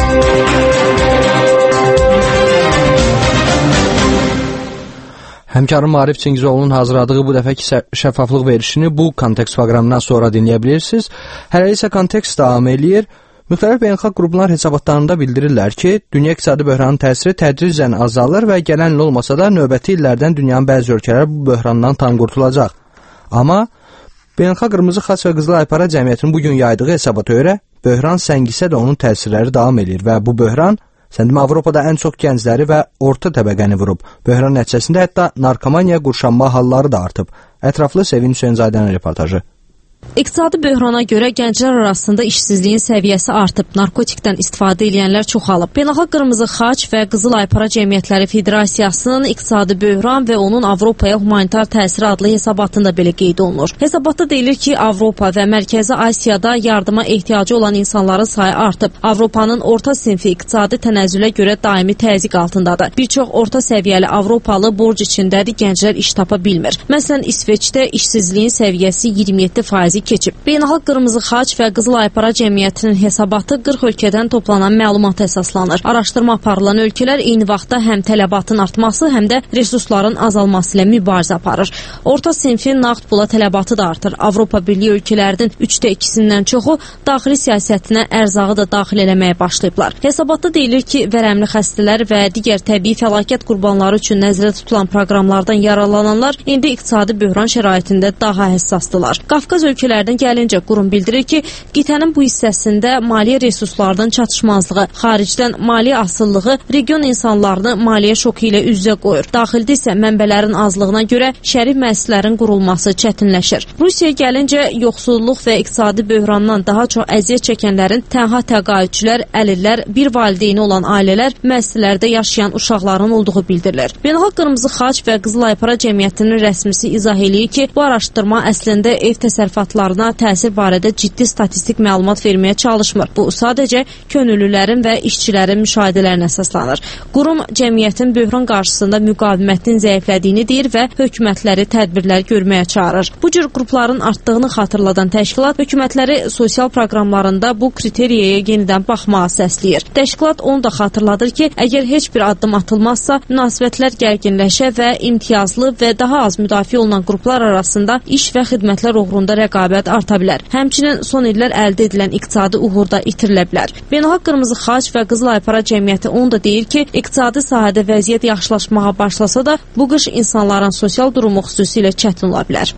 Həmkarım Arif Çingizoğlu'nun hazırladığı bu dəfəki şəffaflıq verilişini bu kontekst proqramından sonra dinləyə bilirsiniz. Hələ isə kontekst davam eləyir. Müxtəlif beynəlxalq qruplar hesabatlarında bildirirlər ki, dünya iqtisadi böhranın təsiri tədricən azalır və gələn il olmasa da növbəti illərdən dünyanın bəzi ölkələri bu böhrandan tam qurtulacaq. Amma beynəlxalq qırmızı xaç və qızıl aypara cəmiyyətinin bugün yaydığı hesabata görə böhran səngisə də onun təsirləri davam edir və bu böhran Səndimi Avropada ən çox gəncləri və orta təbəqəni vurub. Böhran nəticəsində hətta narkomaniya qurşanma halları da artıb. Ətraflı Sevin Hüseynzadənin reportajı. İqtisadi böhrana görə gənclər arasında işsizliyin səviyyəsi artıb, narkotikdən istifadə edənlər çoxalıb. Beynəlxalq Qırmızı Xaç və Qızıl Aypara Cəmiyyətləri Federasiyasının iqtisadi böhran və onun Avropaya humanitar təsiri adlı hesabatında belə qeyd olunur. Hesabatda deyilir ki, Avropa və Mərkəzi Asiyada yardıma ehtiyacı olan insanların sayı artıb. Avropanın orta sinfi iqtisadi tənəzzülə görə daimi təzyiq altındadır. Bir çox orta səviyyəli Avropalı borc içindədir, gənclər iş tapa bilmir. Məsələn, İsveçdə işsizliyin səviyyəsi 27% keçib. Beynəlxalq Qırmızı Xaç və Qızıl Aypara Cəmiyyətinin hesabatı 40 ölkədən toplanan məlumata əsaslanır. Araşdırma aparılan ölkələr eyni vaxtda həm tələbatın artması, həm də resursların azalması ilə mübarizə aparır. Orta sinfin nağd pula tələbatı da artır. Avropa Birliyi ölkələrinin 2/3-dən çoxu daxili siyasətinə ərzağı da daxil eləməyə başlayıblar. Hesabatda deyilir ki, vərəmli xəstələr və digər təbii fəlakət qurbanları üçün nəzərdə tutulan proqramlardan yararlananlar indi iqtisadi böhran şəraitində daha həssasdırlar. Qafqaz ölkələrdən gəlincə qurum bildirir ki, qitənin bu hissəsində maliyyə resurslarının çatışmazlığı, xaricdən maliyyə asılılığı region insanlarını maliyyə şoku ilə üz-üzə qoyur. Daxildə isə mənbələrin azlığına görə şərif müəssisələrin qurulması çətinləşir. Rusiyaya gəlincə yoxsulluq və iqtisadi böhrandan daha çox əziyyət çəkənlərin tənha təqaüdçülər, əlillər, bir valideyni olan ailələr, müəssisələrdə yaşayan uşaqların olduğu bildirilir. Beynəlxalq Qırmızı Xaç və Qızıl Aypara Cəmiyyətinin rəsmisi izah eləyir ki, bu araşdırma əslində ev təsərrüfatlarına təsir barədə ciddi statistik məlumat verməyə çalışmır. Bu sadəcə könüllülərin və işçilərin müşahidələrinə əsaslanır. Qurum cəmiyyətin böhran qarşısında müqavimətin zəiflədiyini deyir və hökumətləri tədbirlər görməyə çağırır. Bu cür qrupların artdığını xatırladan təşkilat hökumətləri sosial proqramlarında bu kriteriyaya yenidən baxmağa səsləyir. Təşkilat onu da xatırladır ki, əgər heç bir addım atılmazsa, münasibətlər gərginləşə və imtiyazlı və daha az müdafiə olunan qruplar arasında iş və xidmətlər uğrunda rəqabət arta bilər. Həmçinin son illər əldə edilən iqtisadi uğur da itirilə bilər. Beynəlxalq Qırmızı Xaç və Qızıl Aypara Cəmiyyəti onu da deyir ki, iqtisadi sahədə vəziyyət yaxşılaşmağa başlasa da, bu qış insanların sosial durumu xüsusilə çətin ola bilər.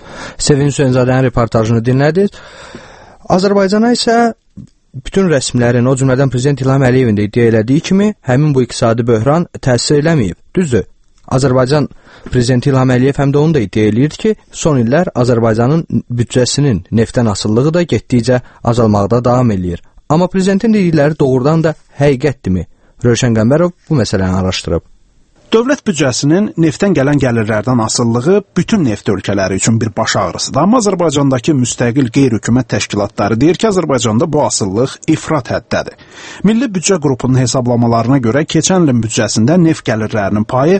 Sevin Hüseynzadənin reportajını dinlədik. Azərbaycana isə bütün rəsmilərin, o cümlədən Prezident İlham Əliyevin də iddia elədiyi kimi, həmin bu iqtisadi böhran təsir eləməyib. Düzdür. Azərbaycan Prezidenti İlham Əliyev həm də onu da iddia eləyir ki, son illər Azərbaycanın büdcəsinin neftdən asılılığı da getdikcə azalmaqda davam eləyir. Amma Prezidentin dedikləri doğrudan da həqiqətdirmi? Rövşən Qəmbərov bu məsələni araşdırıb. Dövlət büdcəsinin neftdən gələn gəlirlərdən asılılığı bütün neft ölkələri üçün bir baş ağrısıdır. Amma Azərbaycandakı müstəqil qeyri-hökumət təşkilatları deyir ki, Azərbaycanda bu asıllıq ifrat həddədir. Milli Büdcə Qrupunun hesablamalarına görə keçən ilin büdcəsində neft gəlirlərinin payı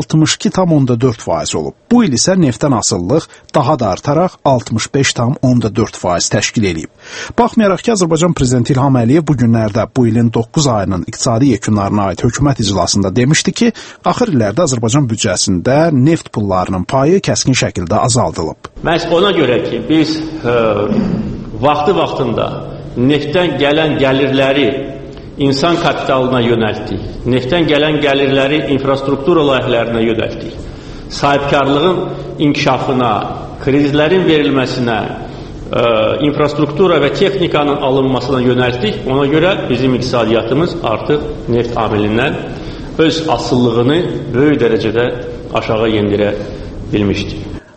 62,4% olub. Bu il isə neftdən asıllıq daha da artaraq 65,4% təşkil edib. Baxmayaraq ki, Azərbaycan Prezidenti İlham Əliyev bu günlərdə bu ilin 9 ayının iqtisadi yekunlarına aid hökumət iclasında demişdi ki, axır illərdə Azərbaycan büdcəsində neft pullarının payı kəskin şəkildə azaldılıb. Məhz ona görə ki, biz vaxtı-vaxtında neftdən gələn gəlirləri insan kapitalına yönəltdik, neftdən gələn gəlirləri infrastruktura layihələrinə yönəltdik, sahibkarlığın inkişafına, kreditlərin verilməsinə, infrastruktura və texnikanın alınmasına yönəltdik. Ona görə bizim iqtisadiyyatımız artıq neft amilindən öz asıllığını böyük dərəcədə aşağı yendirə bilmişdir.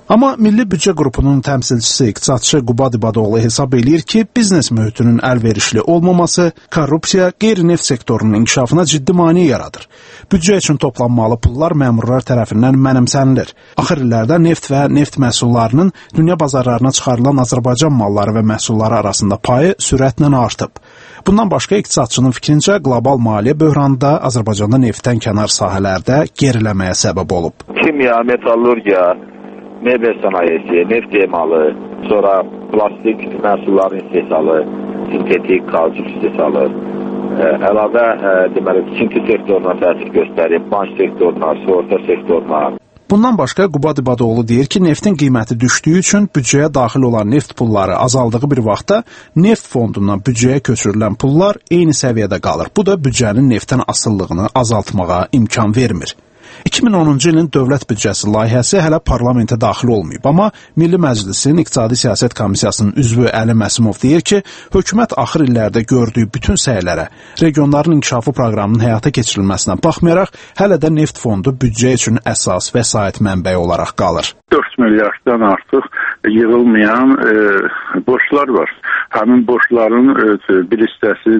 Amma Milli Büdcə qrupunun təmsilçisi iqtisadçı Qubad İbadoğlu hesab eləyir ki, biznes mühitinin əlverişli olmaması korrupsiya, qeyri-neft sektorunun inkişafına ciddi maneə yaradır. Büdcə üçün toplanmalı pullar məmurlar tərəfindən mənimsənilir. Axır illərdə neft və neft məhsullarının dünya bazarlarına çıxarılan Azərbaycan malları və məhsulları arasında payı sürətlə artıb. Bundan başqa iqtisadçının fikrincə qlobal maliyyə böhranı da Azərbaycanda neftdən kənar sahələrdə geriləməyə səbəb olub. Kimya, metallurgiya, mebel sənayesi, neft emalı, sonra plastik məhsulların istehsalı, sintetik kauçuk istehsalı, əlavə deməli, tikinti sektoruna təsir göstərib, bank sektoruna, sığorta sektoruna. Bundan başqa Qubad İbadoğlu deyir ki, neftin qiyməti düşdüyü üçün büdcəyə daxil olan neft pulları azaldığı bir vaxtda neft fondundan büdcəyə köçürülən pullar eyni səviyyədə qalır. Bu da büdcənin neftdən asıllığını azaltmağa imkan vermir. 2010-cu ilin dövlət büdcəsi layihəsi hələ parlamentə daxil olmayıb, amma Milli Məclisin İqtisadi Siyasət Komissiyasının üzvü Əli Məsimov deyir ki, hökumət axır illərdə gördüyü bütün səylərə, regionların inkişafı proqramının həyata keçirilməsinə baxmayaraq, hələ də neft fondu büdcə üçün əsas vəsait mənbəyi olaraq qalır. 4 milyarddan artıq yığılmayan borclar var. Həmin borcların bir hissəsi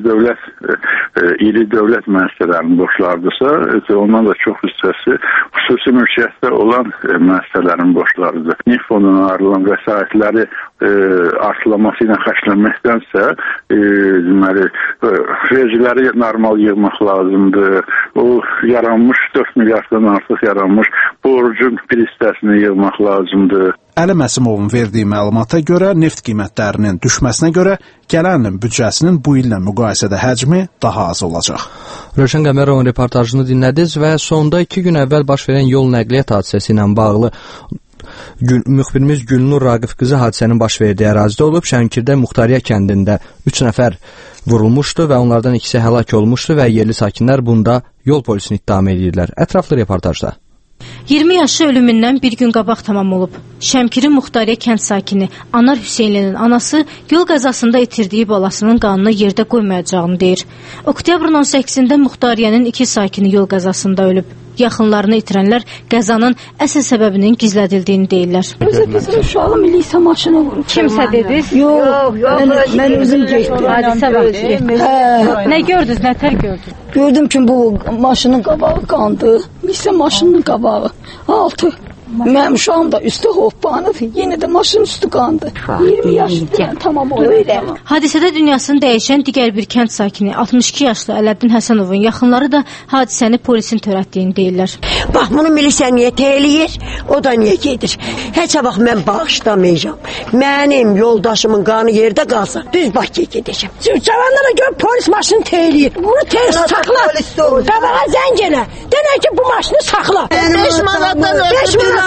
iri dövlət müəssisələrinin borclarıdırsa, ondan da çox hissəsi xüsusi mülkiyyətdə olan müəssisələrin borclarıdır. Neft fonduna ayrılan vəsaitləri artırılması ilə xərclənməkdənsə, deməli, vergiləri normal yığmaq lazımdır. O yaranmış 4 milyarddan artıq yaranmış borcun bir hissəsini yığmaq lazımdır. Əli Məsimovun verdiyi məlumata görə neft qiymətlərinin düşməsinə görə gələn ilin büdcəsinin bu illə müqayisədə həcmi daha az olacaq. Rövşən Qəmərovun reportajını dinlədiniz və sonda 2 gün əvvəl baş verən yol nəqliyyat hadisəsi ilə bağlı müxbirimiz Gülnur Raqif qızı hadisənin baş verdiyi ərazidə olub. Şəmkirdə Muxtariyə kəndində 3 nəfər vurulmuşdu və onlardan ikisi həlak olmuşdu və yerli sakinlər bunda yol polisini ittiham edirlər. Ətraflı reportajda. 20 yaşı ölümündən bir gün qabaq tamam olub. Şəmkirin Muxtariyə kənd sakini Anar Hüseynlinin anası yol qəzasında itirdiyi balasının qanını yerdə qoymayacağını deyir. Oktyabrın 18-də Muxtariyənin 2 sakini yol qəzasında ölüb. Yaxınlarını itirənlər qəzanın əsl səbəbinin gizlədildiyini deyirlər. Bizim uşağım iliksə maşına vurub. Kimsə dediniz? Yox, mən özüm getdim. Hadisə vaxtı. Nə gördünüz, nətər gördünüz? Gördüm ki, bu maşının qabağı qandı. İliksə maşının qabağı altı. Mənim uşağım da üstü hoppanıb, yenə də maşın üstü qandı. 20 yaşında tamam olur. Hadisədə dünyasını dəyişən digər bir kənd sakini 62 yaşlı Ələddin Həsənovun yaxınları da hadisəni polisin törətdiyini deyirlər. Bax, bunu milisiya niyə təyəliyir, o da niyə gedir? Heç vaxt mən bağışlamayacağım. Mənim yoldaşımın qanı yerdə qalsa, düz Bakıya gedəcəm. Cavanlara görə polis maşını təyəliyir. Bunu tez saxla. Qabağa zəng elə. Denə ki, bu maşını saxla. 5 manatdan 5 manat.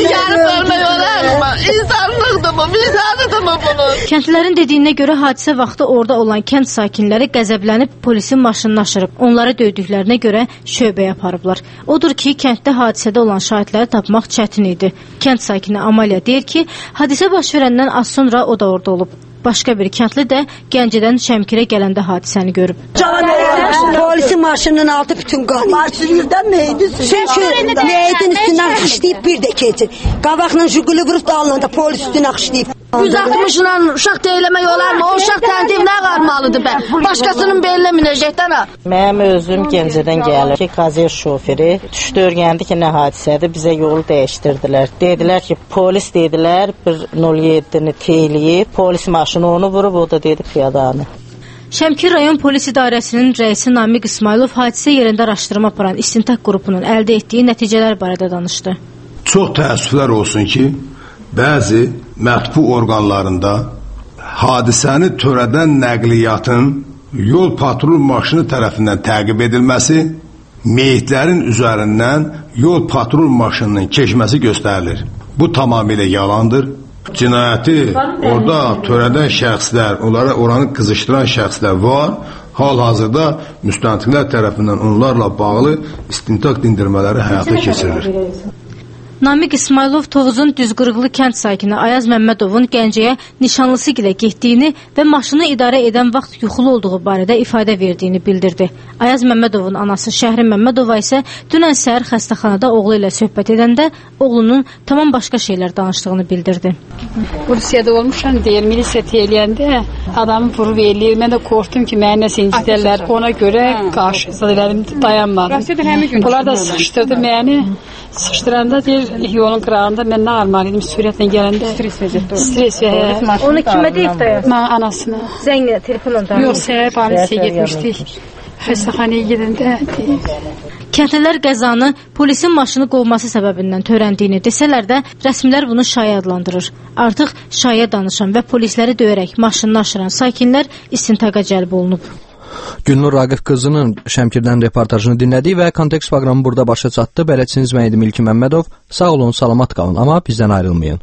İnsanlıqdır mı? Vicdanıdır mı bunun? Kəndlilərin dediyinə görə hadisə vaxtı orada olan kənd sakinləri qəzəblənib polisin maşınını aşırıb. Onları döydüklərinə görə şöbəyə aparıblar. Odur ki, kənddə hadisədə olan şahidləri tapmaq çətin idi. Kənd sakini Amaliya deyir ki, hadisə baş verəndən az sonra o da orada olub. Başqa bir kəndli də Gəncədən Şəmkirə gələndə hadisəni görüb. Polisin maşınının altı bütün qanı. Maşınızdan neydi? Neydin üstündən xışlayıb bir də keçir. Qabaqla jugulu vurub da alınanda polis üstünə xışlayıb. 160-la uşaq deyləmək olarmı? O uşaq təndivinə qarmalıdır bən. Başqasının belinə minəcəkdən ha. Mənim özüm Gəncədən gəlir ki, kaziyer şoförü düşdü, öyrəndi ki, nə hadisədir, bizə yolu dəyişdirdilər. Dedilər ki, polis dedilər, 107-ni teyləyib, polis maşını onu vurub, o da dedi piyadanı. Şəmkir rayon polis idarəsinin rəisi Namiq İsmailov hadisə yerində araşdırma aparan istintaq qrupunun əldə etdiyi nəticələr barədə danışdı. Çox təəssüflər olsun ki, bəzi mətbu orqanlarında hadisəni törədən nəqliyyatın yol patrul maşını tərəfindən təqib edilməsi, meyitlərin üzərindən yol patrul maşınının keçməsi göstərilir. Bu tamamilə yalandır. Cinayəti orada törədən şəxslər, oranı qızışdıran şəxslər var. Hal-hazırda müstəntiqlər tərəfindən onlarla bağlı istintaq dindirmələri həyata keçirilir. Namiq İsmailov Tovuzun Düzqırıqlı kənd sakini Ayaz Məmmədovun Gəncəyə nişanlısı ilə getdiyini və maşını idarə edən vaxt yuxulu olduğu barədə ifadə verdiyini bildirdi. Ayaz Məmmədovun anası Şəhrin Məmmədova isə dünən səhər xəstəxanada oğlu ilə söhbət edəndə oğlunun tamam başqa şeylər danışdığını bildirdi. Rusiyada olmuşam deyir, milisiya eləyəndə adamı vurub eləyir. Mən də qorxdum ki, mənə nəsə incitərlər. Ona görə qarşı elədim, dayanmadım. Bunlar da sıxışdırdı məni. Sıxışdıranda deyir, yolun qırağında mən nə almalıydım sürətlə gələndə. Stres və... Onu kimə deyib dayan? Mən anasına. Zənglə, telefonla. Yox, səhər polisiyaya getmişdik. Xəstəxanaya gedəndə deyib. Kəndlilər qəzanı polisin maşını qovması səbəbindən törəndiyini desələr də, rəsmilər bunu şayə adlandırır. Artıq şayə danışan və polisləri döyərək maşınını aşıran sakinlər istintaqa cəlb olunub. Gülnur Raqif qızının Şəmkirdən reportajını dinlədik və Kontekst proqramı burada başa çatdı. Bələdçiniz mən idim İlkin Məmmədov. Sağ olun, salamat qalın, amma bizdən ayrılmayın.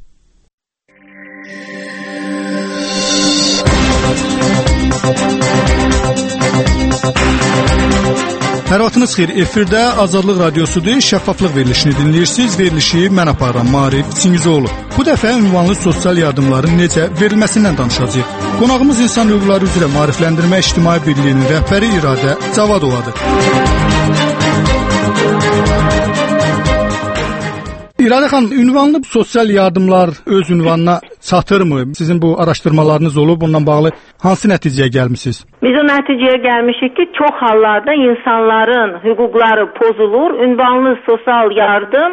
Hər vaxtınız xeyir. Efirdə Azadlıq Radiosudur. Şəffaflıq verilişini dinləyirsiniz. Verilişi mən aparıram, Maarif Çingizoğlu. Bu dəfə ünvanlı sosial yardımların necə verilməsindən danışacağıq. Qonağımız İnsan Hüquqları üzrə Maarifləndirmə İctimai Birliyinin rəhbəri İradə Cavadovadır. İradə xanım, ünvanlı sosial yardımlar öz ünvanına çatırmı? Sizin bu araşdırmalarınız olub, bununla bağlı hansı nəticəyə gəlmisiniz? Biz o nəticəyə gəlmişik ki, çox hallarda insanların hüquqları pozulur, ünvanlı sosial yardım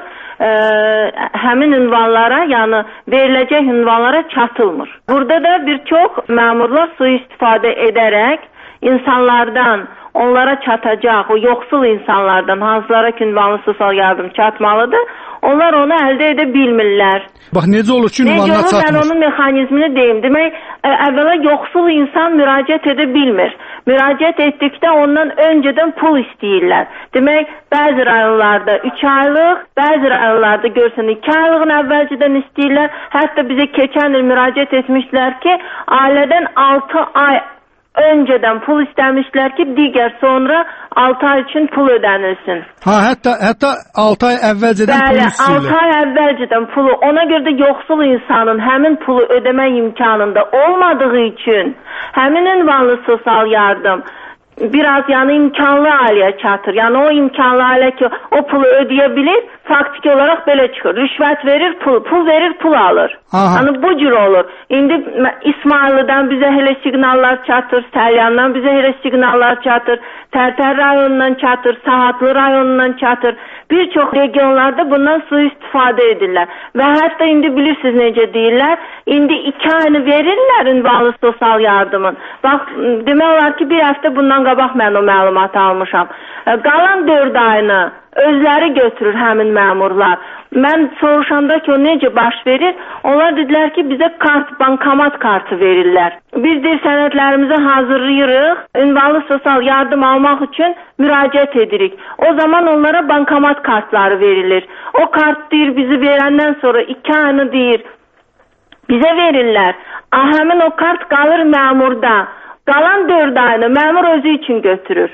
həmin ünvanlara, yəni veriləcək ünvanlara çatılmır. Burada da bir çox məmurlar sui-istifadə edərək insanlardan, onlara çatacaq, o yoxsul insanlardan hansılara ki ünvanlı sosial yardım çatmalıdır, onlar onu əldə edə bilmirlər. Bax, necə olur ki, ünvanına çatmır? Mən onun mexanizmini deyim. Demək, əvvəla yoxsul insan müraciət edə bilmir. Müraciət etdikdə ondan öncədən pul istəyirlər. Demək, bəzi rayonlarda 3 aylıq, bəzi rayonlarda görsən 2 aylığın əvvəlcədən istəyirlər. Hətta bizə keçən il müraciət etmişlər ki, ailədən 6 ay öncədən pul istəmişlər ki, digər sonra 6 ay üçün pul ödənilsin. Hətta 6 ay əvvəlcədən pul istəyirlər. 6 ay əvvəlcədən pulu, ona görə də yoxsul insanın həmin pulu ödəmə imkanında olmadığı üçün həmin ünvanlı sosial yardım biraz yəni imkanlı ailəyə çatır. Yəni o imkanlı ailə ki o pulu ödəyə bilir, faktiki olaraq belə çıxır. Rüşvət verir, pul verir, pul alır. Yəni bu cür olur. İndi İsmaillidən bizə elə siqnallar çatır, Səlyandan bizə elə siqnallar çatır, Tərtər rayonundan çatır, Saatlı rayonundan çatır. Bir çox regionlarda bundan sui-istifadə edirlər. Və hətta indi bilirsiniz necə deyirlər, indi 2 ayını verirlər ünvanlı sosial yardımın. Bax, demək olar ki, bir həftə bundan qabaq mən o məlumatı almışam. Qalan 4 ayını özləri götürür həmin məmurlar. Mən soruşanda ki, o necə baş verir? Onlar dedilər ki, bizə bankomat kartı verirlər. Biz de sənədlərimizi hazırlayırıq, ünvanlı sosial yardım almaq üçün müraciət edirik. O zaman onlara bankomat kartları verilir. O kart deyir, bizi verəndən sonra 2 ayını deyir, bizə verirlər. Həmin o kart qalır məmurda. Qalan 4 ayını məmur özü üçün götürür.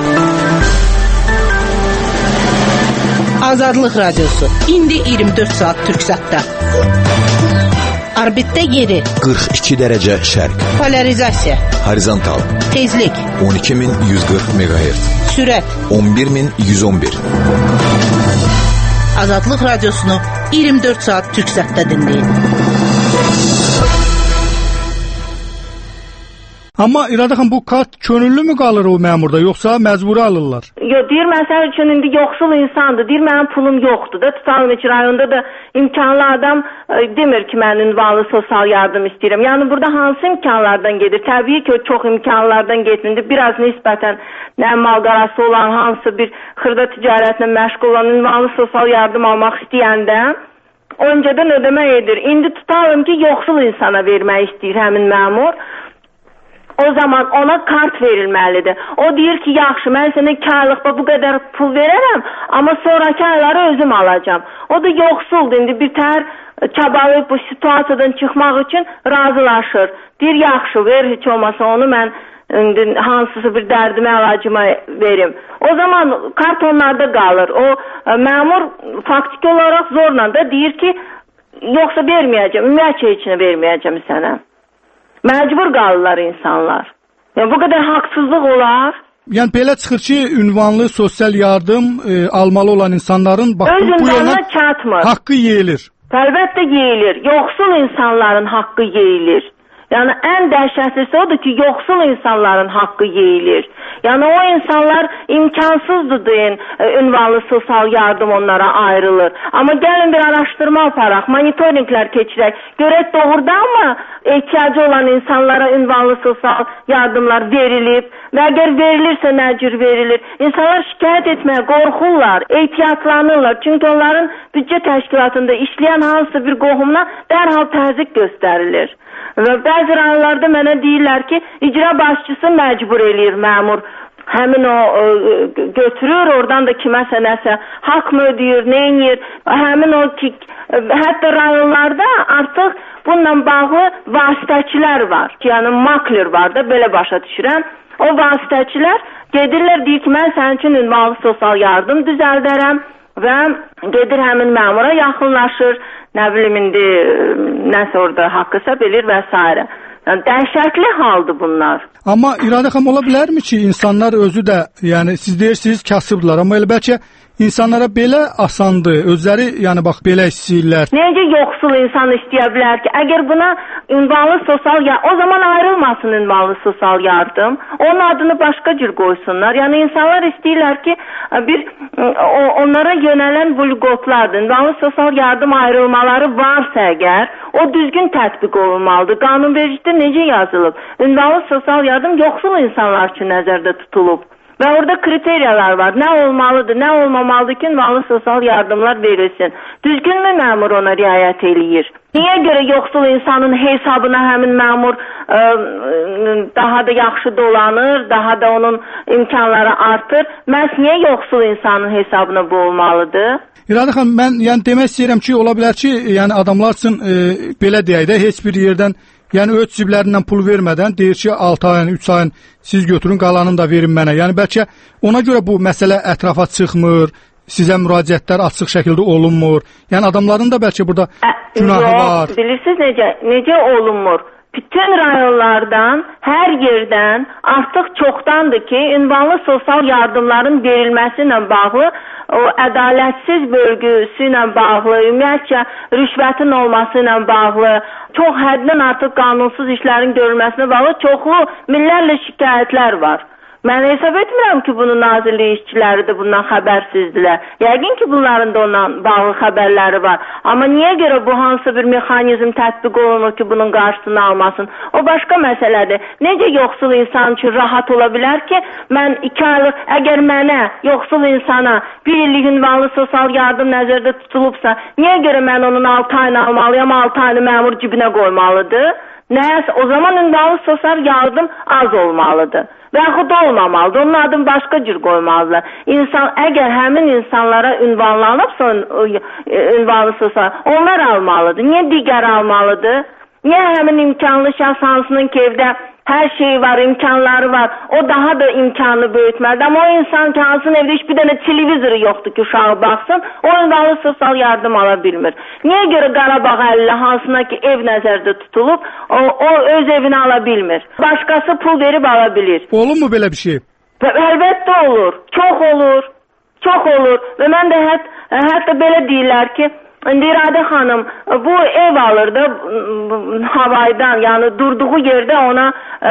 Azadlıq Radiosu. İndi 24 saat Türksatda. Orbitdə yeri 42 dərəcə şərq. Polarizasiya. Horizontal. Tezlik 12140 MHz. Sürət 11111. Azadlıq Radiosunu 24 saat Türksatda dinləyin. Amma İradə xan, bu kart könüllü mü qalır o məmurda, yoxsa məcburi alırlar? Yox, deyir, məsəl üçün indi yoxsul insandır, deyir, mənim pulum yoxdur da, tutalım ki, rayonda da imkanlı adam demir ki, mən ünvanlı sosial yardım istəyirəm. Yəni, burada hansı imkanlardan gedir? Təbii ki, o çox imkanlardan getmir. Biraz nisbətən mal-qarası olan, hansı bir xırda ticarətlə məşğul olan ünvanlı sosial yardım almaq istəyəndə öncədən ödəmə edir. İndi tutalım ki, yoxsul insana vermək istəyir həmin məmur. O zaman ona kart verilməlidir. O deyir ki, yaxşı, mən sənə 2 aylıqda bu qədər pul verərəm, amma sonraki ayları özüm alacağım. O da yoxsuldur, indi bir tər çabalayıb bu situasiyadan çıxmaq üçün razılaşır. Deyir, yaxşı, ver, heç olmasa onu mən hansısa bir dərdimə əlacıma verim. O zaman kartonlarda qalır. O məmur faktiki olaraq zorla da deyir ki, yoxsa verməyəcəm, ümumiyyətlə içinə verməyəcəm sənə. Məcbur qalırlar insanlar. Yəni, bu qədər haqsızlıq olar. Yəni belə çıxır ki, ünvanlı sosial yardım almalı olan insanların öz ünvanına çatmır. Haqqı yeyilir. Əlbəttə yeyilir. Yoxsul insanların haqqı yeyilir. Yəni ən dəhşətlisi odur ki, yoxsul insanların haqqı yeyilir. Yəni o insanlar imkansızdır deyin, ünvanlı sosial yardım onlara ayrılır. Amma gəlin bir araşdırma aparaq, monitoringlər keçirək. Görək doğrudanmı ehtiyacı olan insanlara ünvanlı sosial yardımlar verilib və əgər verilirsə nə cür verilir? İnsanlar şikayət etməyə qorxurlar, ehtiyatlanırlar. Çünki onların büdcə təşkilatında işləyən hansısa bir qohumuna dərhal təzyiq göstərilir. Və bəzi rayonlarda mənə deyirlər ki, icra başçısı məcbur eləyir məmur. Həmin o götürür, oradan da kiməsə nəsə haqq mı ödəyir, nə edir? Həmin o ki, hətta rayonlarda artıq bununla bağlı vasitəçilər var. Yəni makler var da, belə başa düşürəm. O vasitəçilər gedirlər, deyir ki, mən sənin üçün ünvanlı sosial yardım düzəldərəm və gedir həmin məmura yaxınlaşır. Nə bilim, indi nəsə orada haqq hesab edir və s. Yəni, dəhşətli haldır bunlar. Amma İradə xanım, ola bilərmi ki, insanlar özü də, yəni siz deyirsiniz kasıbdırlar, amma elə bəlkə insanlara belə asandır, özləri yəni bax belə istəyirlər. Necə yoxsul insan istəyə bilər ki, əgər buna ünvanlı sosial yardım, o zaman ayrılmasın ünvanlı sosial yardım, onun adını başqa cür qoysunlar. Yəni insanlar istəyirlər ki, onlara yönələn vulqotlardır. Ünvanlı sosial yardım ayrılmaları varsa əgər, o düzgün tətbiq olunmalıdır. Qanunvericilikdə necə yazılıb? Ünvanlı sosial yardım yoxsul insanlar üçün nəzərdə tutulub. Və orada kriteriyalar var. Nə olmalıdır, nə olmamalıdır ki, ünvanlı sosial yardımlar verilsin. Düzgünmü məmur ona riayət eləyir? Niyə görə yoxsul insanın hesabına həmin məmur daha da yaxşı dolanır, daha da onun imkanları artır? Məhz niyə yoxsul insanın hesabına bu olmalıdır? İradə xanım, mən yəni demək istəyirəm ki, ola bilər ki, yəni adamlar üçün belə deyək də, heç bir yerdən yəni öz ciblərindən pul vermədən deyir ki, 6 ayın, 3 ayın siz götürün, qalanını da verin mənə. Yəni bəlkə ona görə bu məsələ ətrafa çıxmır, sizə müraciətlər açıq şəkildə olunmur. Yəni adamların da bəlkə burada günahı var. Yox, bilirsiniz necə olunmur? Bütün rayonlardan, hər yerdən artıq çoxdandır ki, ünvanlı sosial yardımların verilməsi ilə bağlı, o ədalətsiz bölgüsü ilə bağlı, ümumiyyətcə rüşvətin olması ilə bağlı, çox həddən artıq qanunsuz işlərin görülməsinə bağlı çoxlu minlərlə şikayətlər var. Mən hesab etmirəm ki, bunun nazirlik işçiləri də bundan xəbərsizdirlər. Yəqin ki, bunların da ondan bağlı xəbərləri var. Amma niyə görə bu hansı bir mexanizm tətbiq olunur ki, bunun qarşısını almasın? O başqa məsələdir. Necə yoxsul insan üçün rahat ola bilər ki, mən 2 aylıq, əgər mənə, yoxsul insana 1 illik ünvanlı sosial yardım nəzərdə tutulubsa, niyə görə mən onun 6 ayını almalıyam, 6 ayını məmur cibinə qoymalıdır? Nəyəsə, o zaman ünvanlı sosial yardım az olmalıdır. Və yaxud da olmamalıdır. Onun adını başqa cür qoymalıdırlar. Əgər həmin insanlara ünvanlanıbsa ünvanlı sosial, onlar almalıdır. Niyə digər almalıdır? Niyə həmin imkanlı şəxs hansının ki, evdə hər şey var, imkanları var, o daha da imkanını böyütməlidir. Amma o insan ki, hansının evdə heç bir dənə televizoru yoxdur ki, uşağı baxsın, o ünvanlı sosial yardım ala bilmir. Niyə görə Qarabağ əllə hansına ki, ev nəzərdə tutulub, o öz evini ala bilmir. Başqası pul verib ala bilir. Olur mu belə bir şey? Əlbəttə olur, çox olur, çox olur. Və mən də hətta belə deyirlər ki, İradə xanım, bu ev alır da havaydan, yəni durduğu yerdə ona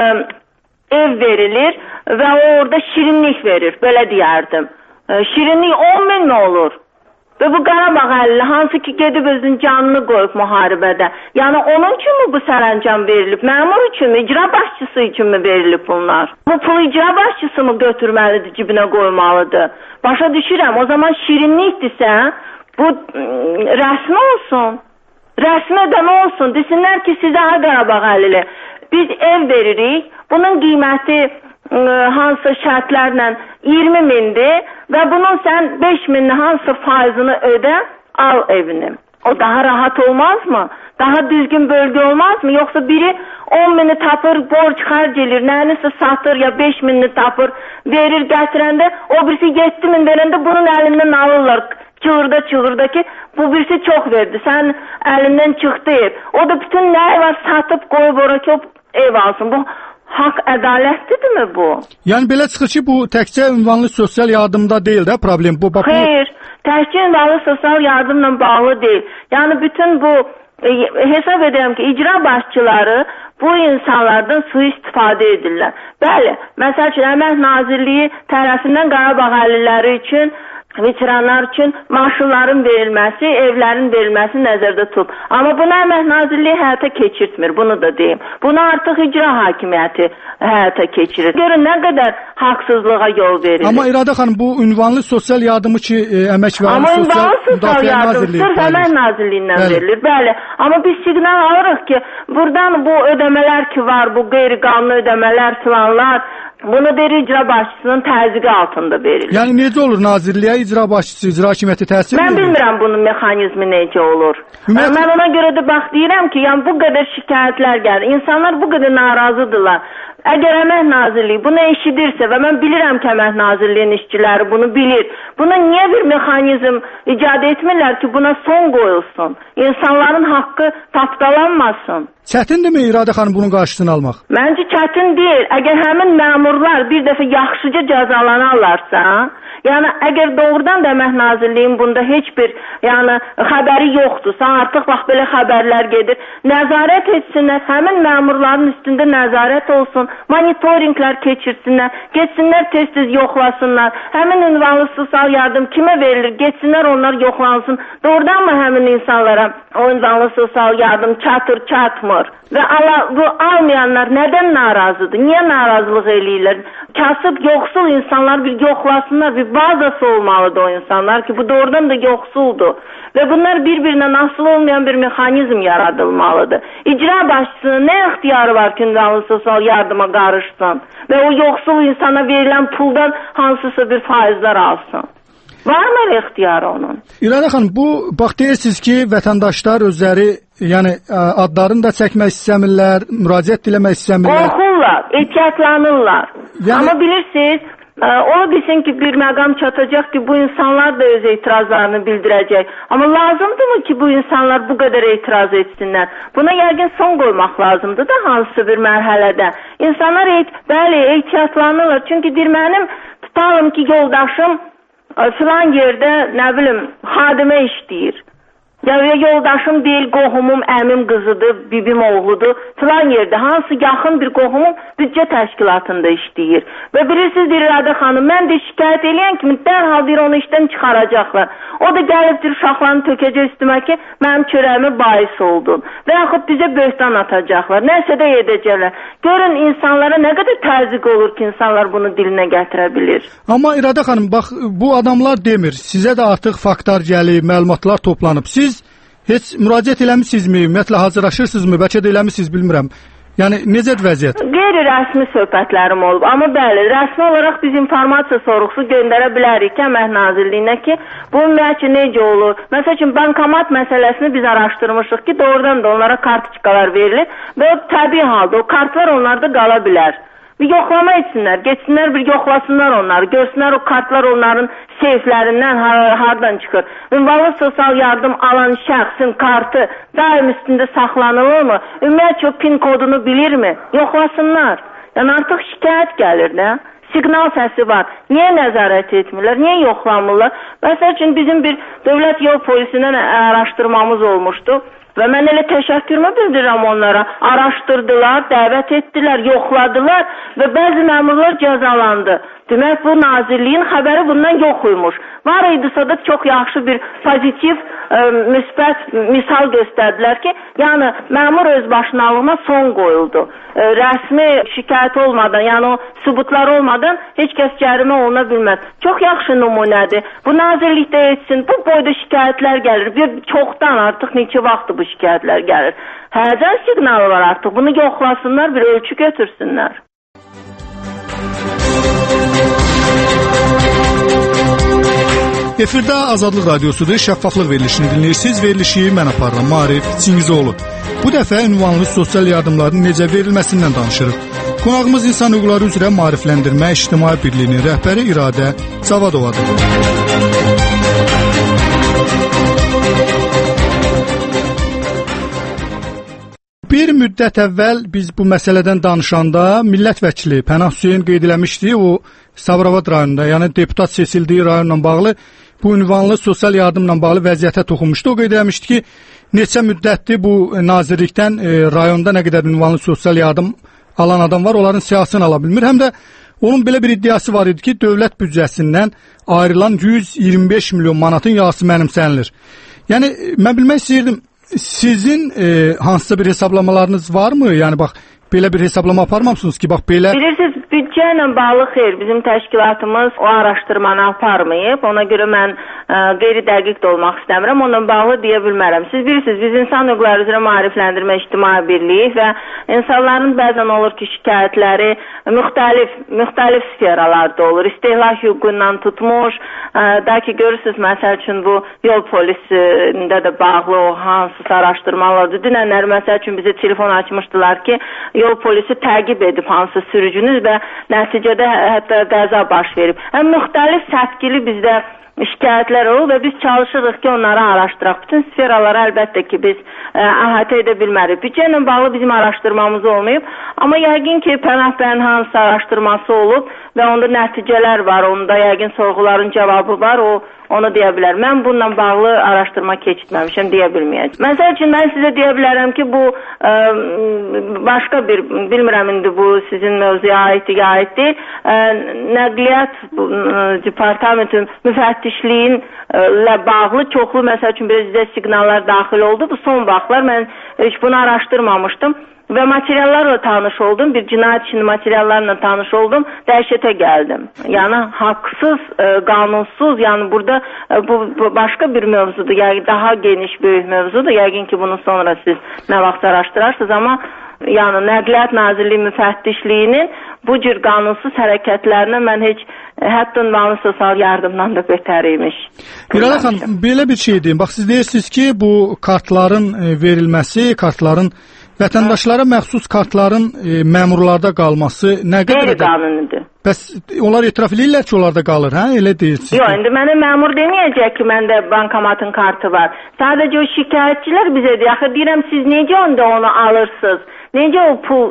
ev verilir və o orada şirinlik verir, belə deyərdim. Şirinlik 10 min mi olur? Və bu Qarabağ əlli, hansı ki gedib özünün canını qoyub müharibədə. Yəni onun üçün mü bu sərəncam verilib? Məmur üçün mü, icra başçısı üçün mü verilib bunlar? Bu pulu icra başçısı mı götürməlidir, cibinə qoymalıdır? Başa düşürəm, o zaman şirinlikdirsə, bu rəsmi olsun, rəsmi ödəmə olsun. Desinlər ki, sizə Qarabağ əlli, biz ev veririk, bunun qiyməti hansı şərtlərlə 20 mindir və bunun sən 5 minli hansı faizini ödə, al evini. O daha rahat olmaz mı? daha düzgün bölgə olmazmı? Yoxsa biri 10 mini tapır, borc xərc edir, nənisə satır ya 5 mini tapır, verir, gətirəndə, o birisi 7 min verəndə bunun əlindən alırlar. Çığırda ki, bu birisi çox verdi, sən əlindən çıxdı ev. O da bütün nə var satıb qoyub ora ki, o ev alsın. Bu haqq ədalətlidirmi bu? Yəni belə çıxır ki, bu təkcə ünvanlı sosial yardımda deyil də problem. Bu Xeyr, təkcə ünvanlı sosial yardımla bağlı deyil. Yəni bütün bu hesab edirəm ki, icra başçıları bu insanlardan sui-istifadə edirlər. Bəli, məsəl üçün Əmək Nazirliyi tərəfindən Qarabağ əhaliləri üçün, veteranlar üçün maaşların verilməsi, evlərin verilməsi nəzərdə tutulub. Amma bunu Əmək Nazirliyi həyata keçirtmir, bunu da deyim. Bunu artıq icra hakimiyyəti həyata keçirir. Görün nə qədər haqsızlığa yol verilir. Amma İradə xanım, bu ünvanlı sosial yardımı ki, Əmək və Amma ünvanlı sosial yardım sırf Əmək Nazirliyindən verilir. Bəli. Amma biz siqnal alırıq ki, buradan bu ödəmələr ki var, bu qeyri-qanuni ödəmələr, filanlar, bunu deyir icra başçısının təzyiqi altında verilir. Yəni necə olur nazirliyə icra başçısı, icra hakimiyyəti təsir edir? Mən bilmirəm bunun mexanizmi necə olur. Mən ona görə də bax deyirəm ki, yəni bu qədər şikayətlər gəlir. İnsanlar bu qədər narazıdırlar. Əgər Əmək Nazirliyi bunu eşidirsə və mən bilirəm ki, Əmək Nazirliyinin işçiləri bunu bilir. Buna niyə bir mexanizm icad etmirlər ki, buna son qoyulsun? İnsanların haqqı tapdalanmasın. Çətindirmi İradə xanım bunun qarşısını almaq? Məncə çətin deyil. Əgər həmin məmurlar bir dəfə yaxşıca cəzalanarlarsa, yəni əgər doğrudan da Əmək Nazirliyinin bunda heç bir xəbəri yoxdursa, artıq bax belə xəbərlər gedir, nəzarət etsinlər, həmin məmurların üstündə nəzarət olsun, monitorinqlər keçirsinlər, getsinlər tez-tez yoxlasınlar, həmin ünvanlı sosial yardım kimə verilir, getsinlər onlar yoxlansın, doğrudan mı həmin insanlara o ünvanlı sosial yardım çatır, çatmır? Və bu almayanlar nədən narazıdır? Niyə narazılıq eləyirlər? Kasıb, yoxsul insanlar bir yoxlasınlar, bir bazası olmalıdır o insanlar ki, bu doğrudan da yoxsuldur. Və bunlar bir-birinə asılı olmayan bir mexanizm yaradılmalıdır. İcra başçısının nə ixtiyarı var ki, ünvanlı sosial yardıma qarışsın və o yoxsul insana verilən puldan hansısa bir faizlər alsın? Var mı ixtiyarı onun? İradə xanım, bu bax deyirsiniz ki, vətəndaşlar özləri yəni adlarını da çəkmək istəmirlər, müraciət diləmək istəmirlər. Qorxurlar, ehtiyatlanırlar. Amma bilirsiniz, ola bilsin ki, bir məqam çatacaq ki, bu insanlar da öz etirazlarını bildirəcək. Amma lazımdırmı ki, bu insanlar bu qədər etiraz etsinlər? Buna yəqin son qoymaq lazımdır da hansısa bir mərhələdə. İnsanlar bəli, ehtiyatlanırlar. Çünki mənim tutalım ki, yoldaşım filan yerdə, nə bilim, xadimə işləyir. Ya yoldaşım deyil, qohumum, əmim qızıdır, bibim oğludur. Filan yerdə, hansı yaxın bir qohumum büdcə təşkilatında işləyir. Və bilirsiniz, İradə xanım, mən də şikayət eləyən kimi dərhal deyir, onu işdən çıxaracaqlar. O da gəlibdir, uşaqlarını tökəcək üstümə ki, mənim çörəyimə bais oldun. Və yaxud bizə böhtan atacaqlar, nəsə də edəcəklər. Görün, insanlara nə qədər təzyiq olur ki, insanlar bunu dilinə gətirə bilir. Amma İradə xanım, bax, bu adamlar demir. Sizə də artıq faktlar gəlib, məlumatlar toplanıb. Siz heç müraciət eləmisinizmi? Ümumiyyətlə hazırlaşırsınızmı? Bəlkə də eləmisiniz, bilmirəm. Yəni necədir vəziyyət? Qeyri-rəsmi söhbətlərim olub. Amma bəli, rəsmi olaraq biz informasiya sorğusu göndərə bilərik ki, Əmək Nazirliyinə ki, bu ümumiyyətcə necə olur? Məsəl üçün, bankomat məsələsini biz araşdırmışıq ki, doğrudan da onlara kartçikalar verilir və o təbii halda o kartlar onlarda qala bilər. Bir yoxlama etsinlər, geçsinlər bir yoxlasınlar onları, görsünlər o kartlar onların seyflərindən hardan çıxır. Ünvanlı sosial yardım alan şəxsin kartı daim üstündə saxlanılır mı? Ümumiyyətcə o PIN kodunu bilirmi? Yoxlasınlar. Yəni artıq şikayət gəlir də. Siqnal səsi var. Niyə nəzarət etmirlər? Niyə yoxlamırlar? Məsəl üçün bizim bir dövlət yol polisindən araşdırmamız olmuşdu. Və mən elə təşəkkürümü bildirirəm onlara. Araşdırdılar, dəvət etdilər, yoxladılar və bəzi məmurlar cəzalandı. Demək, bu nazirliyin xəbəri bundan yox imiş. Var idisə də çox yaxşı bir pozitiv, müsbət misal göstərdilər ki, yəni məmur özbaşınalığına son qoyuldu. Rəsmi şikayət olmadan, yəni o sübutlar olmadan heç kəs cərimə oluna bilməz. Çox yaxşı nümunədir. Bu nazirlikdə etsin, bu boyda şikayətlər gəlir. Bir çoxdan artıq neçə vaxtdır bu şikayətlər gəlir. Həyəcan siqnalı var artıq. Bunu yoxlasınlar, bir ölçü götürsünlər. Efirdə Azadlıq Radiosudur, şəffaflıq verilişini dinləyirsiniz. Verilişi mən aparıram, Maarif Çingizoğlu. Bu dəfə ünvanlı sosial yardımların necə verilməsindən danışırıq. Qonağımız İnsan Hüquqları üzrə Maarifləndirmə İctimai Birliyinin rəhbəri İradə Cavadovadır. Bir müddət əvvəl biz bu məsələdən danışanda millət vəkili Pənah Hüseyn qeyd eləmişdi, o Sabirabad rayonunda, yəni deputat seçildiyi rayonla bağlı bu ünvanlı sosial yardımla bağlı vəziyyətə toxunmuşdu. O qeyd eləmişdi ki, neçə müddətdir bu nazirlikdən rayonda nə qədər ünvanlı sosial yardım alan adam var, onların siyasını ala bilmir. Həm də onun belə bir iddiası var idi ki, dövlət büdcəsindən ayrılan 125 milyon manatın yarısı mənimsənilir. Yəni, mən bilmək istəyirdim, sizin hansısa bir hesablamalarınız varmı? Yəni, bax, belə bir hesablama aparmamışsınız ki, bax, belə... Bilirsiniz, büdcə ilə bağlı xeyr, bizim təşkilatımız o araşdırmanı aparmayıb. Ona görə mən qeyri-dəqiq də olmaq istəmirəm. Onunla bağlı deyə bilmərəm. Siz bilirsiniz, biz İnsan Hüquqları üzrə Maarifləndirmə İctimai Birliyi və insanların bəzən olur ki, şikayətləri müxtəlif sferalarda olur. İstehlak hüququndan tutmuş, da ki, görürsünüz, məsəl üçün bu yol polisində də bağlı o hansısa araşdırmalardır. Dünənlər, məsəl üçün, bizə telefon açmışdılar ki, yol polisi təqib edib hansı sürücünüz və nəticədə hətta qəza baş verib. Müxtəlif sətkili bizdə şikayətlər olur və biz çalışırıq ki, onları araşdıraq. Bütün sferaları əlbəttə ki, biz əhatə edə bilmərik. Büdcə ilə bağlı bizim araşdırmamız olmayıb, amma yəqin ki, Pənah bəyin hansı araşdırması olub və onda nəticələr var, onda yəqin sorğuların cavabı var, onu deyə bilər. Mən bununla bağlı araşdırma keçirməmişəm, deyə bilməyəcəm. Məsəl üçün, mən sizə deyə bilərəm ki, bu başqa bir, bilmirəm indi bu sizin mövzuya aiddir, aid deyil. Nəqliyyat departamenti müfəttişliyinlə bağlı çoxlu, məsəl üçün, bizə siqnallar daxil oldu. Bu son vaxtlar mən heç bunu araşdırmamışdım. Və materiallarla tanış oldum, bir cinayət işinin materiallarla tanış oldum, dəhşətə gəldim. Yəni, haqsız, qanunsuz, yəni burada bu başqa bir mövzudur, yəni daha geniş, böyük mövzudur. Yəqin ki, bunu sonra siz nə vaxt araşdırarsınız, amma yəni Nəqliyyat Nazirliyi müfəttişliyinin bu cür qanunsuz hərəkətlərinə mən heç hətta ünvanlı sosial yardımdan da betər imiş. İradə xanım, belə bir şey deyim. Bax, siz deyirsiniz ki, bu kartların verilməsi, kartların vətəndaşlara məxsus kartların məmurlarda qalması nə qədər qeyri-qanunidir. Bəs onlar etiraf edirlər ki, onlarda qalır, hə? Elə deyirsiniz. Yox, indi mənə məmur deməyəcək ki, məndə bankomatın kartı var. Sadəcə o şikayətçilər bizə deyir, axı deyirəm, siz necə onda onu alırsınız? Necə o pul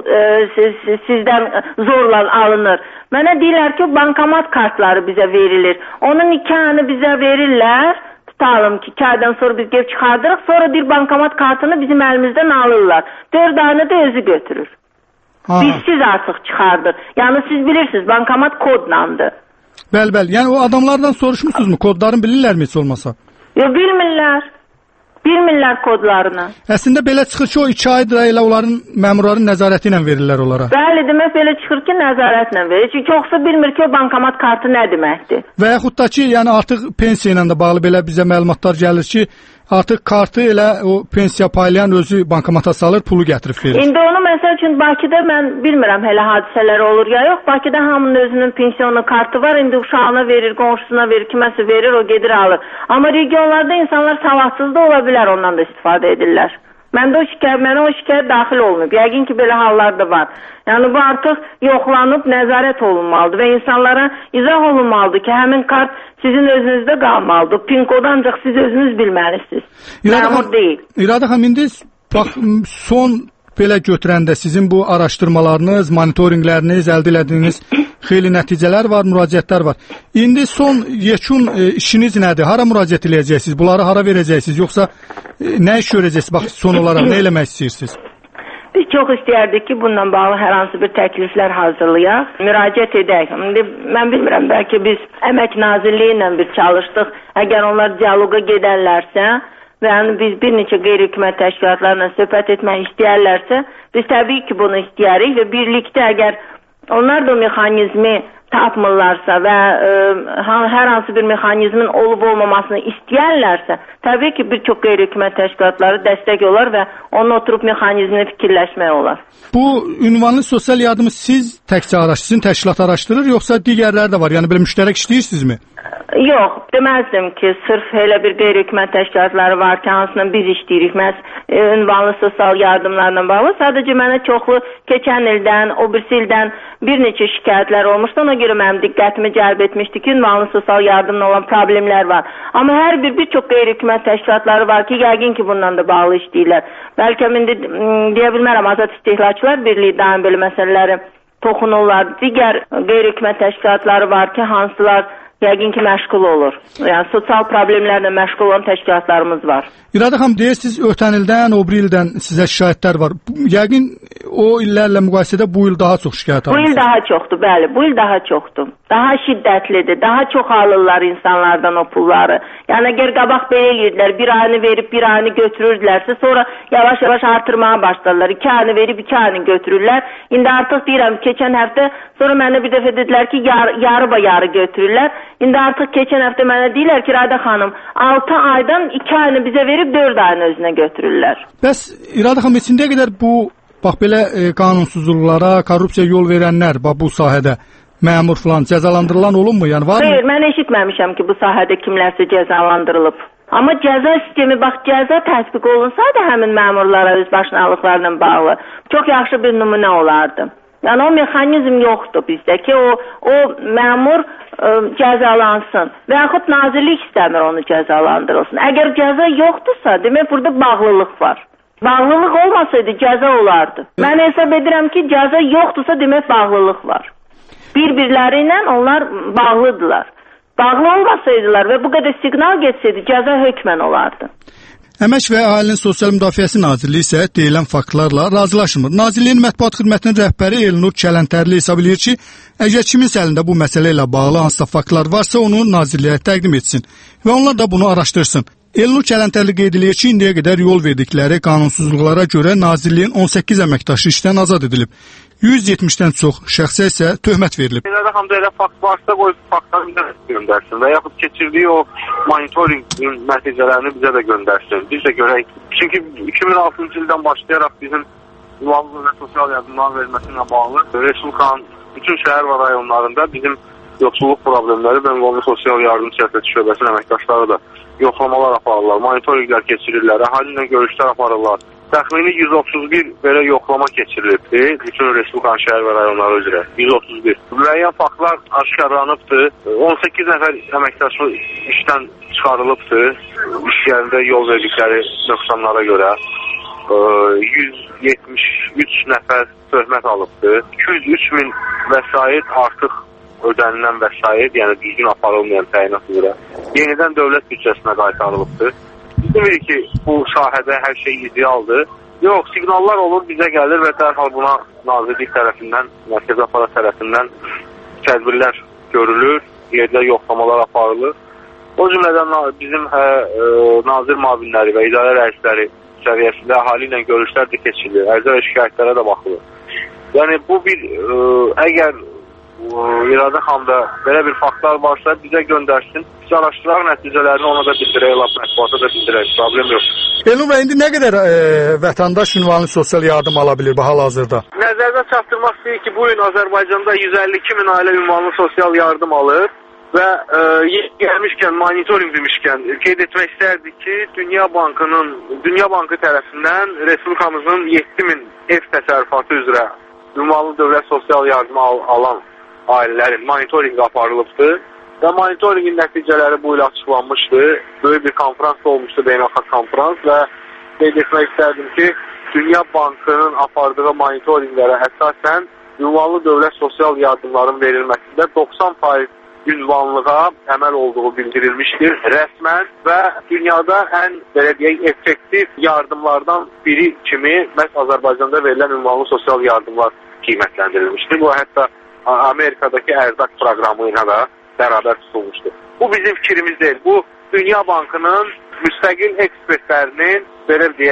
sizdən zorla alınır? Mənə deyirlər ki, bankomat kartları bizə verilir. Onun 2 ayını bizə verirlər. Tutalım ki, 2 aydan sonra biz gelip çıxardırıq, sonra bir bankomat kartını bizim əlimizdən alırlar. 4 ayını da özü götürür. Bizsiz artıq çıxardır. Yəni siz bilirsiniz, bankomat kodlandı. Bəli. Yəni o adamlardan soruşmusunuz mu? Kodlarını bilirlərmi heç olmasa? Yox, bilmirlər. Bilmirlər kodlarını. Əslində belə çıxır ki, o 2 aydır elə onların məmurların nəzarəti ilə verirlər onlara. Bəli, demək belə çıxır ki, nəzarətlə verir. Çünki yoxsa bilmir ki, o bankomat kartı nə deməkdir. Və yaxud da ki, yəni artıq pensiya ilə də bağlı belə bizə məlumatlar gəlir ki, artıq kartı elə o pensiya paylayan özü bankomata salır, pulu gətirib verir. İndi onu məsəl üçün Bakıda mən bilmirəm hələ hadisələr olur ya yox. Bakıda hamının özünün pensionu kartı var. İndi uşağına verir, qonşusuna verir, kiməsə verir, o gedir alır. Amma regionlarda insanlar savadsız da ola bilər, ondan da istifadə edirlər. Mənə o şikayət daxil olmayıb. Yəqin ki, belə hallar da var. Yəni bu artıq yoxlanıb nəzarət olunmalıdır və insanlara izah olunmalıdır ki, həmin kart sizin özünüzdə qalmalıdır. PIN kodu ancaq siz özünüz bilməlisiniz. Məmur deyil. İradə xanım, indi bax, son belə götürəndə sizin bu araşdırmalarınız, monitorinqləriniz, əldə elədiyiniz xeyli nəticələr var, müraciətlər var. İndi son yekun işiniz nədir? Hara müraciət edəcəksiniz? Bunları hara verəcəksiniz? Yoxsa nə iş görəcəksiniz? Bax, son olaraq nə eləmək istəyirsiniz? Biz çox istəyərdik ki, bununla bağlı hər hansı bir təkliflər hazırlayaq, müraciət edək. İndi mən bilmirəm, bəlkə biz Əmək Nazirliyi ilə bir çalışdıq. Əgər onlar dialoqa gedərlərsə və yəni biz bir neçə qeyri-hökumət təşkilatlarla söhbət etmək istəyərlərsə, biz təbii ki, bunu istəyərik və birlikdə əgər onlar da o mexanizmi tapmırlarsa və hər hansı bir mexanizmin olub olmamasını istəyərlərsə, təbii ki, bir çox qeyri-hökumət təşkilatları dəstək olar və onun oturub mexanizmini fikirləşmək olar. Bu ünvanlı sosial yardımı siz təkcə sizin təşkilat araşdırır, yoxsa digərləri də var? Yəni belə müştərək işləyirsizmi? Yox, deməzdim ki, sırf elə bir qeyri-hökumət təşkilatları var ki, hansından biz işləyirik, məhz ünvanlı sosial yardımlarla bağlı. Sadəcə mənə çoxlu keçən ildən, o birisi ildən bir neçə şikayətlər olmuşdu. Ona görə mənim diqqətimi cəlb etmişdi ki, ünvanlı sosial yardımla olan problemlər var. Amma hər bir çox qeyri-hökumət təşkilatları var ki, yəqin ki, bundan da bağlı işləyirlər. Bəlkə indi deyə bilmərəm, Azad İstehlakçılar Birliyi daim belə məsələləri toxunurlar. Digər qeyri-hökumət təşkilatları var ki, hansılar yəqin ki, məşğul olur. Yəni, sosial problemlərlə məşğul olan təşkilatlarımız var. İradə xanım, deyirsiniz, ötən ildən, o bir ildən sizə şikayətlər var. Yəqin o illərlə müqayisədə bu il daha çox şikayət almışsınız. Bu il daha çoxdur, bəli, bu il daha çoxdur. Daha şiddətlidir, daha çox alırlar insanlardan o pulları. Yəni, əgər qabaq belə edirdilər, bir ayını verib, bir ayını götürürdülərsə, sonra yavaş-yavaş artırmaya başladılar. 2 ayını verib, 2 ayını götürürlər. İndi artıq deyirəm, keçən həftə, sonra mənə bir dəfə dedilər ki, yarı götürürlər. İndi artıq keçən həftə mənə deyirlər ki, İradə xanım, 6 aydan 2 ayını bizə verib 4 ayını özünə götürürlər. Bəs İradə xanım, içində qədər bu, bax belə qanunsuzluqlara, korrupsiya yol verənlər bu sahədə məmur falan cəzalandırılan olunmu? Yəni var mı? Xeyr, mən eşitməmişəm ki, bu sahədə kimlərsə cəzalandırılıb. Amma cəza sistemi, bax, cəza tətbiq olunsaydı həmin məmurlara özbaşınalıqlarla bağlı çox yaxşı bir nümunə olardı. Yəni o mexanizm yoxdur bizdə ki, o məmur cəzalansın və yaxud nazirlik istəmir onu cəzalandırılsın. Əgər cəza yoxdursa, demək burada bağlılıq var. Bağlılıq olmasaydı cəza olardı. Mən hesab edirəm ki, cəza yoxdursa, demək bağlılıq var. Bir-birləri ilə onlar bağlıdırlar. Bağlı olmasaydılar və bu qədər siqnal getsəydi, cəza hökmən olardı. Əmək və Əhalinin Sosial Müdafiəsi Nazirliyi isə deyilən faktlarla razılaşmır. Nazirliyin mətbuat xidmətinin rəhbəri Elnur Kələntərli hesab edir ki, əgər kiminsə əlində bu məsələ ilə bağlı hansısa faktlar varsa, onu nazirliyə təqdim etsin və onlar da bunu araşdırsın. Elnur Kələntərli qeyd edir ki, indiyə qədər yol verdikləri qanunsuzluqlara görə nazirliyin 18 əməkdaşı işdən azad edilib. 170-dən çox şəxsə isə töhmət verilib. İradə xanım, elə fakt varsa, qoy faktlarını göndərsin və yaxud keçirdiyi o monitorinqin nəticələrini bizə də göndərsin. Biz də görək. Çünki 2006-cı ildən başlayaraq bizim ünvanlı və sosial yardımların verilməsinə bağlı Respublikanın bütün şəhər və rayonlarında bizim yoxsulluq problemləri və ünvanlı sosial yardım siyasəti şöbəsinin əməkdaşları da yoxlamalar aparırlar, monitorinqlər keçirirlər, əhali ilə görüşlər aparırlar. Təxmini 131 belə yoxlama keçirilibdir bütün Respublikanın şəhər və rayonları üzrə. 131. Müəyyən faktlar aşkarlanıbdır. 18 nəfər əməkdaşı işdən çıxarılıbdır. İş yerində yol verdikləri nöqsanlara görə. 173 nəfər töhmət alıbdır. 203 min vəsait artıq ödənilən vəsait, yəni düzgün aparılmayan təyinat üzrə yenidən dövlət büdcəsinə qaytarılıbdır. Demirik ki, bu sahədə hər şey idealdır. Yox, siqnallar olur, bizə gəlir və dərhal buna nazirlik tərəfindən, mərkəzi aparat tərəfindən tədbirlər görülür, yerdə yoxlamalar aparılır. O cümlədən bizim nazir müavinləri və idarə rəisləri səviyyəsində əhali ilə görüşlər də keçilir, ərizə və şikayətlərə də baxılır. Yəni, bu bir, əgər İradə xanımda belə bir faktlar varsa bizə göndərsin. Biz araşdıraq nəticələrini ona da bildirək, mətbuata da bildirək. Problem yox. Elnur bəy, indi nə qədər vətəndaş ünvanlı sosial yardım ala bilir hal-hazırda? Nəzərdə çatdırmaq istəyir ki, bu gün Azərbaycanda 152 min ailə ünvanlı sosial yardım alır və gəlmişkən, monitoring demişkən qeyd etmək istərdik ki, Dünya Bankı tərəfindən Respublikamızın 7 min ev təsərrüfatı üzrə ünvanlı dövlət sosial yardımı alan ailələrin monitorinqi aparılıbdır və monitorinqin nəticələri bu il açıqlanmışdır. Böyük bir konferans olmuşdur, beynəlxalq konferans və qeyd etmək istərdim ki, Dünya Bankının apardığı monitorinqlərə əsasən ünvanlı dövlət sosial yardımların verilməsində 90% ünvanlığa əməl olduğu bildirilmişdir rəsmən və dünyada ən, belə deyək, effektiv yardımlardan biri kimi məhz Azərbaycanda verilən ünvanlı sosial yardımlar qiymətləndirilmişdir. Bu hətta Amerikadakı ərzaq proqramı ilə də bərabər tutulmuşdur. Bu bizim fikrimiz deyil. Bu Dünya Bankının müstəqil ekspertlərinin, belə deyək,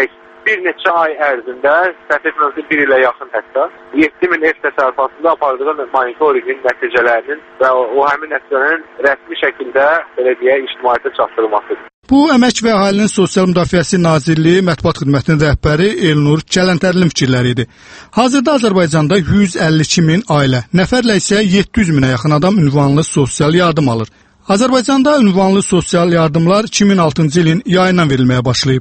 bir neçə ay ərzində, səhv etmirəmsə 1 ilə yaxın hətta 7000 ev təsərrüfatında apardığı monitorinqin nəticələrinin və o həmin nəticələrin rəsmi şəkildə belə deyək ictimaiyyətə çatdırılmasıdır. Bu Əmək və Əhalinin Sosial Müdafiəsi Nazirliyi Mətbuat Xidmətinin rəhbəri Elnur Kələntərlinin fikirləri idi. Hazırda Azərbaycanda 152 min ailə, nəfərlə isə 700 minə yaxın adam ünvanlı sosial yardım alır. Azərbaycanda ünvanlı sosial yardımlar 2006-cı ilin yayından verilməyə başlayıb.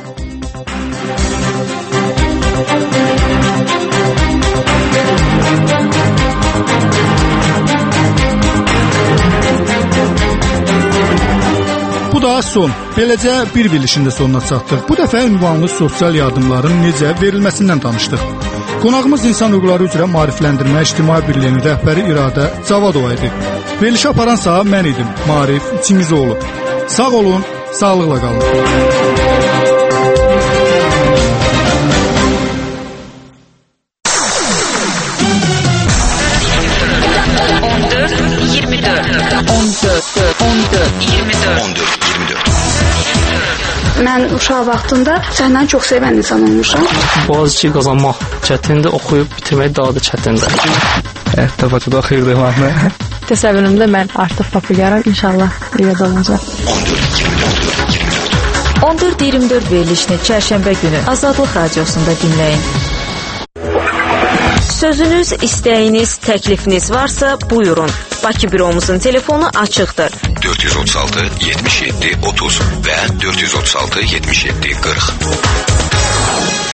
Bu da son. Beləcə bir verilişin də sonuna çatdıq. Bu dəfə ünvanlı sosial yardımların necə verilməsindən danışdıq. Qonağımız İnsan Hüquqları üzrə Maarifləndirmə İctimai Birliyinin rəhbəri İradə Cavadova idi. Verilişi aparansa mən idim, Maarif Çingizoğlu. Sağ olun, sağlıqla qalın. Mən uşaq vaxtında səndən çox sevən insan olmuşam. Boğaziçi qazanmaq çətindir, oxuyub bitirmək daha da çətindir. Həyatda Bakıda xeyirli olmaqla. Təsəvvürümdə mən artıq populyarım, inşallah evdə olacaq. 14-24 verilişini çərşənbə günü Azadlıq Radiosunda dinləyin. Sözünüz, istəyiniz, təklifiniz varsa buyurun. Bakı büromuzun telefonu açıqdır. 436 77 30 və 436 77 40.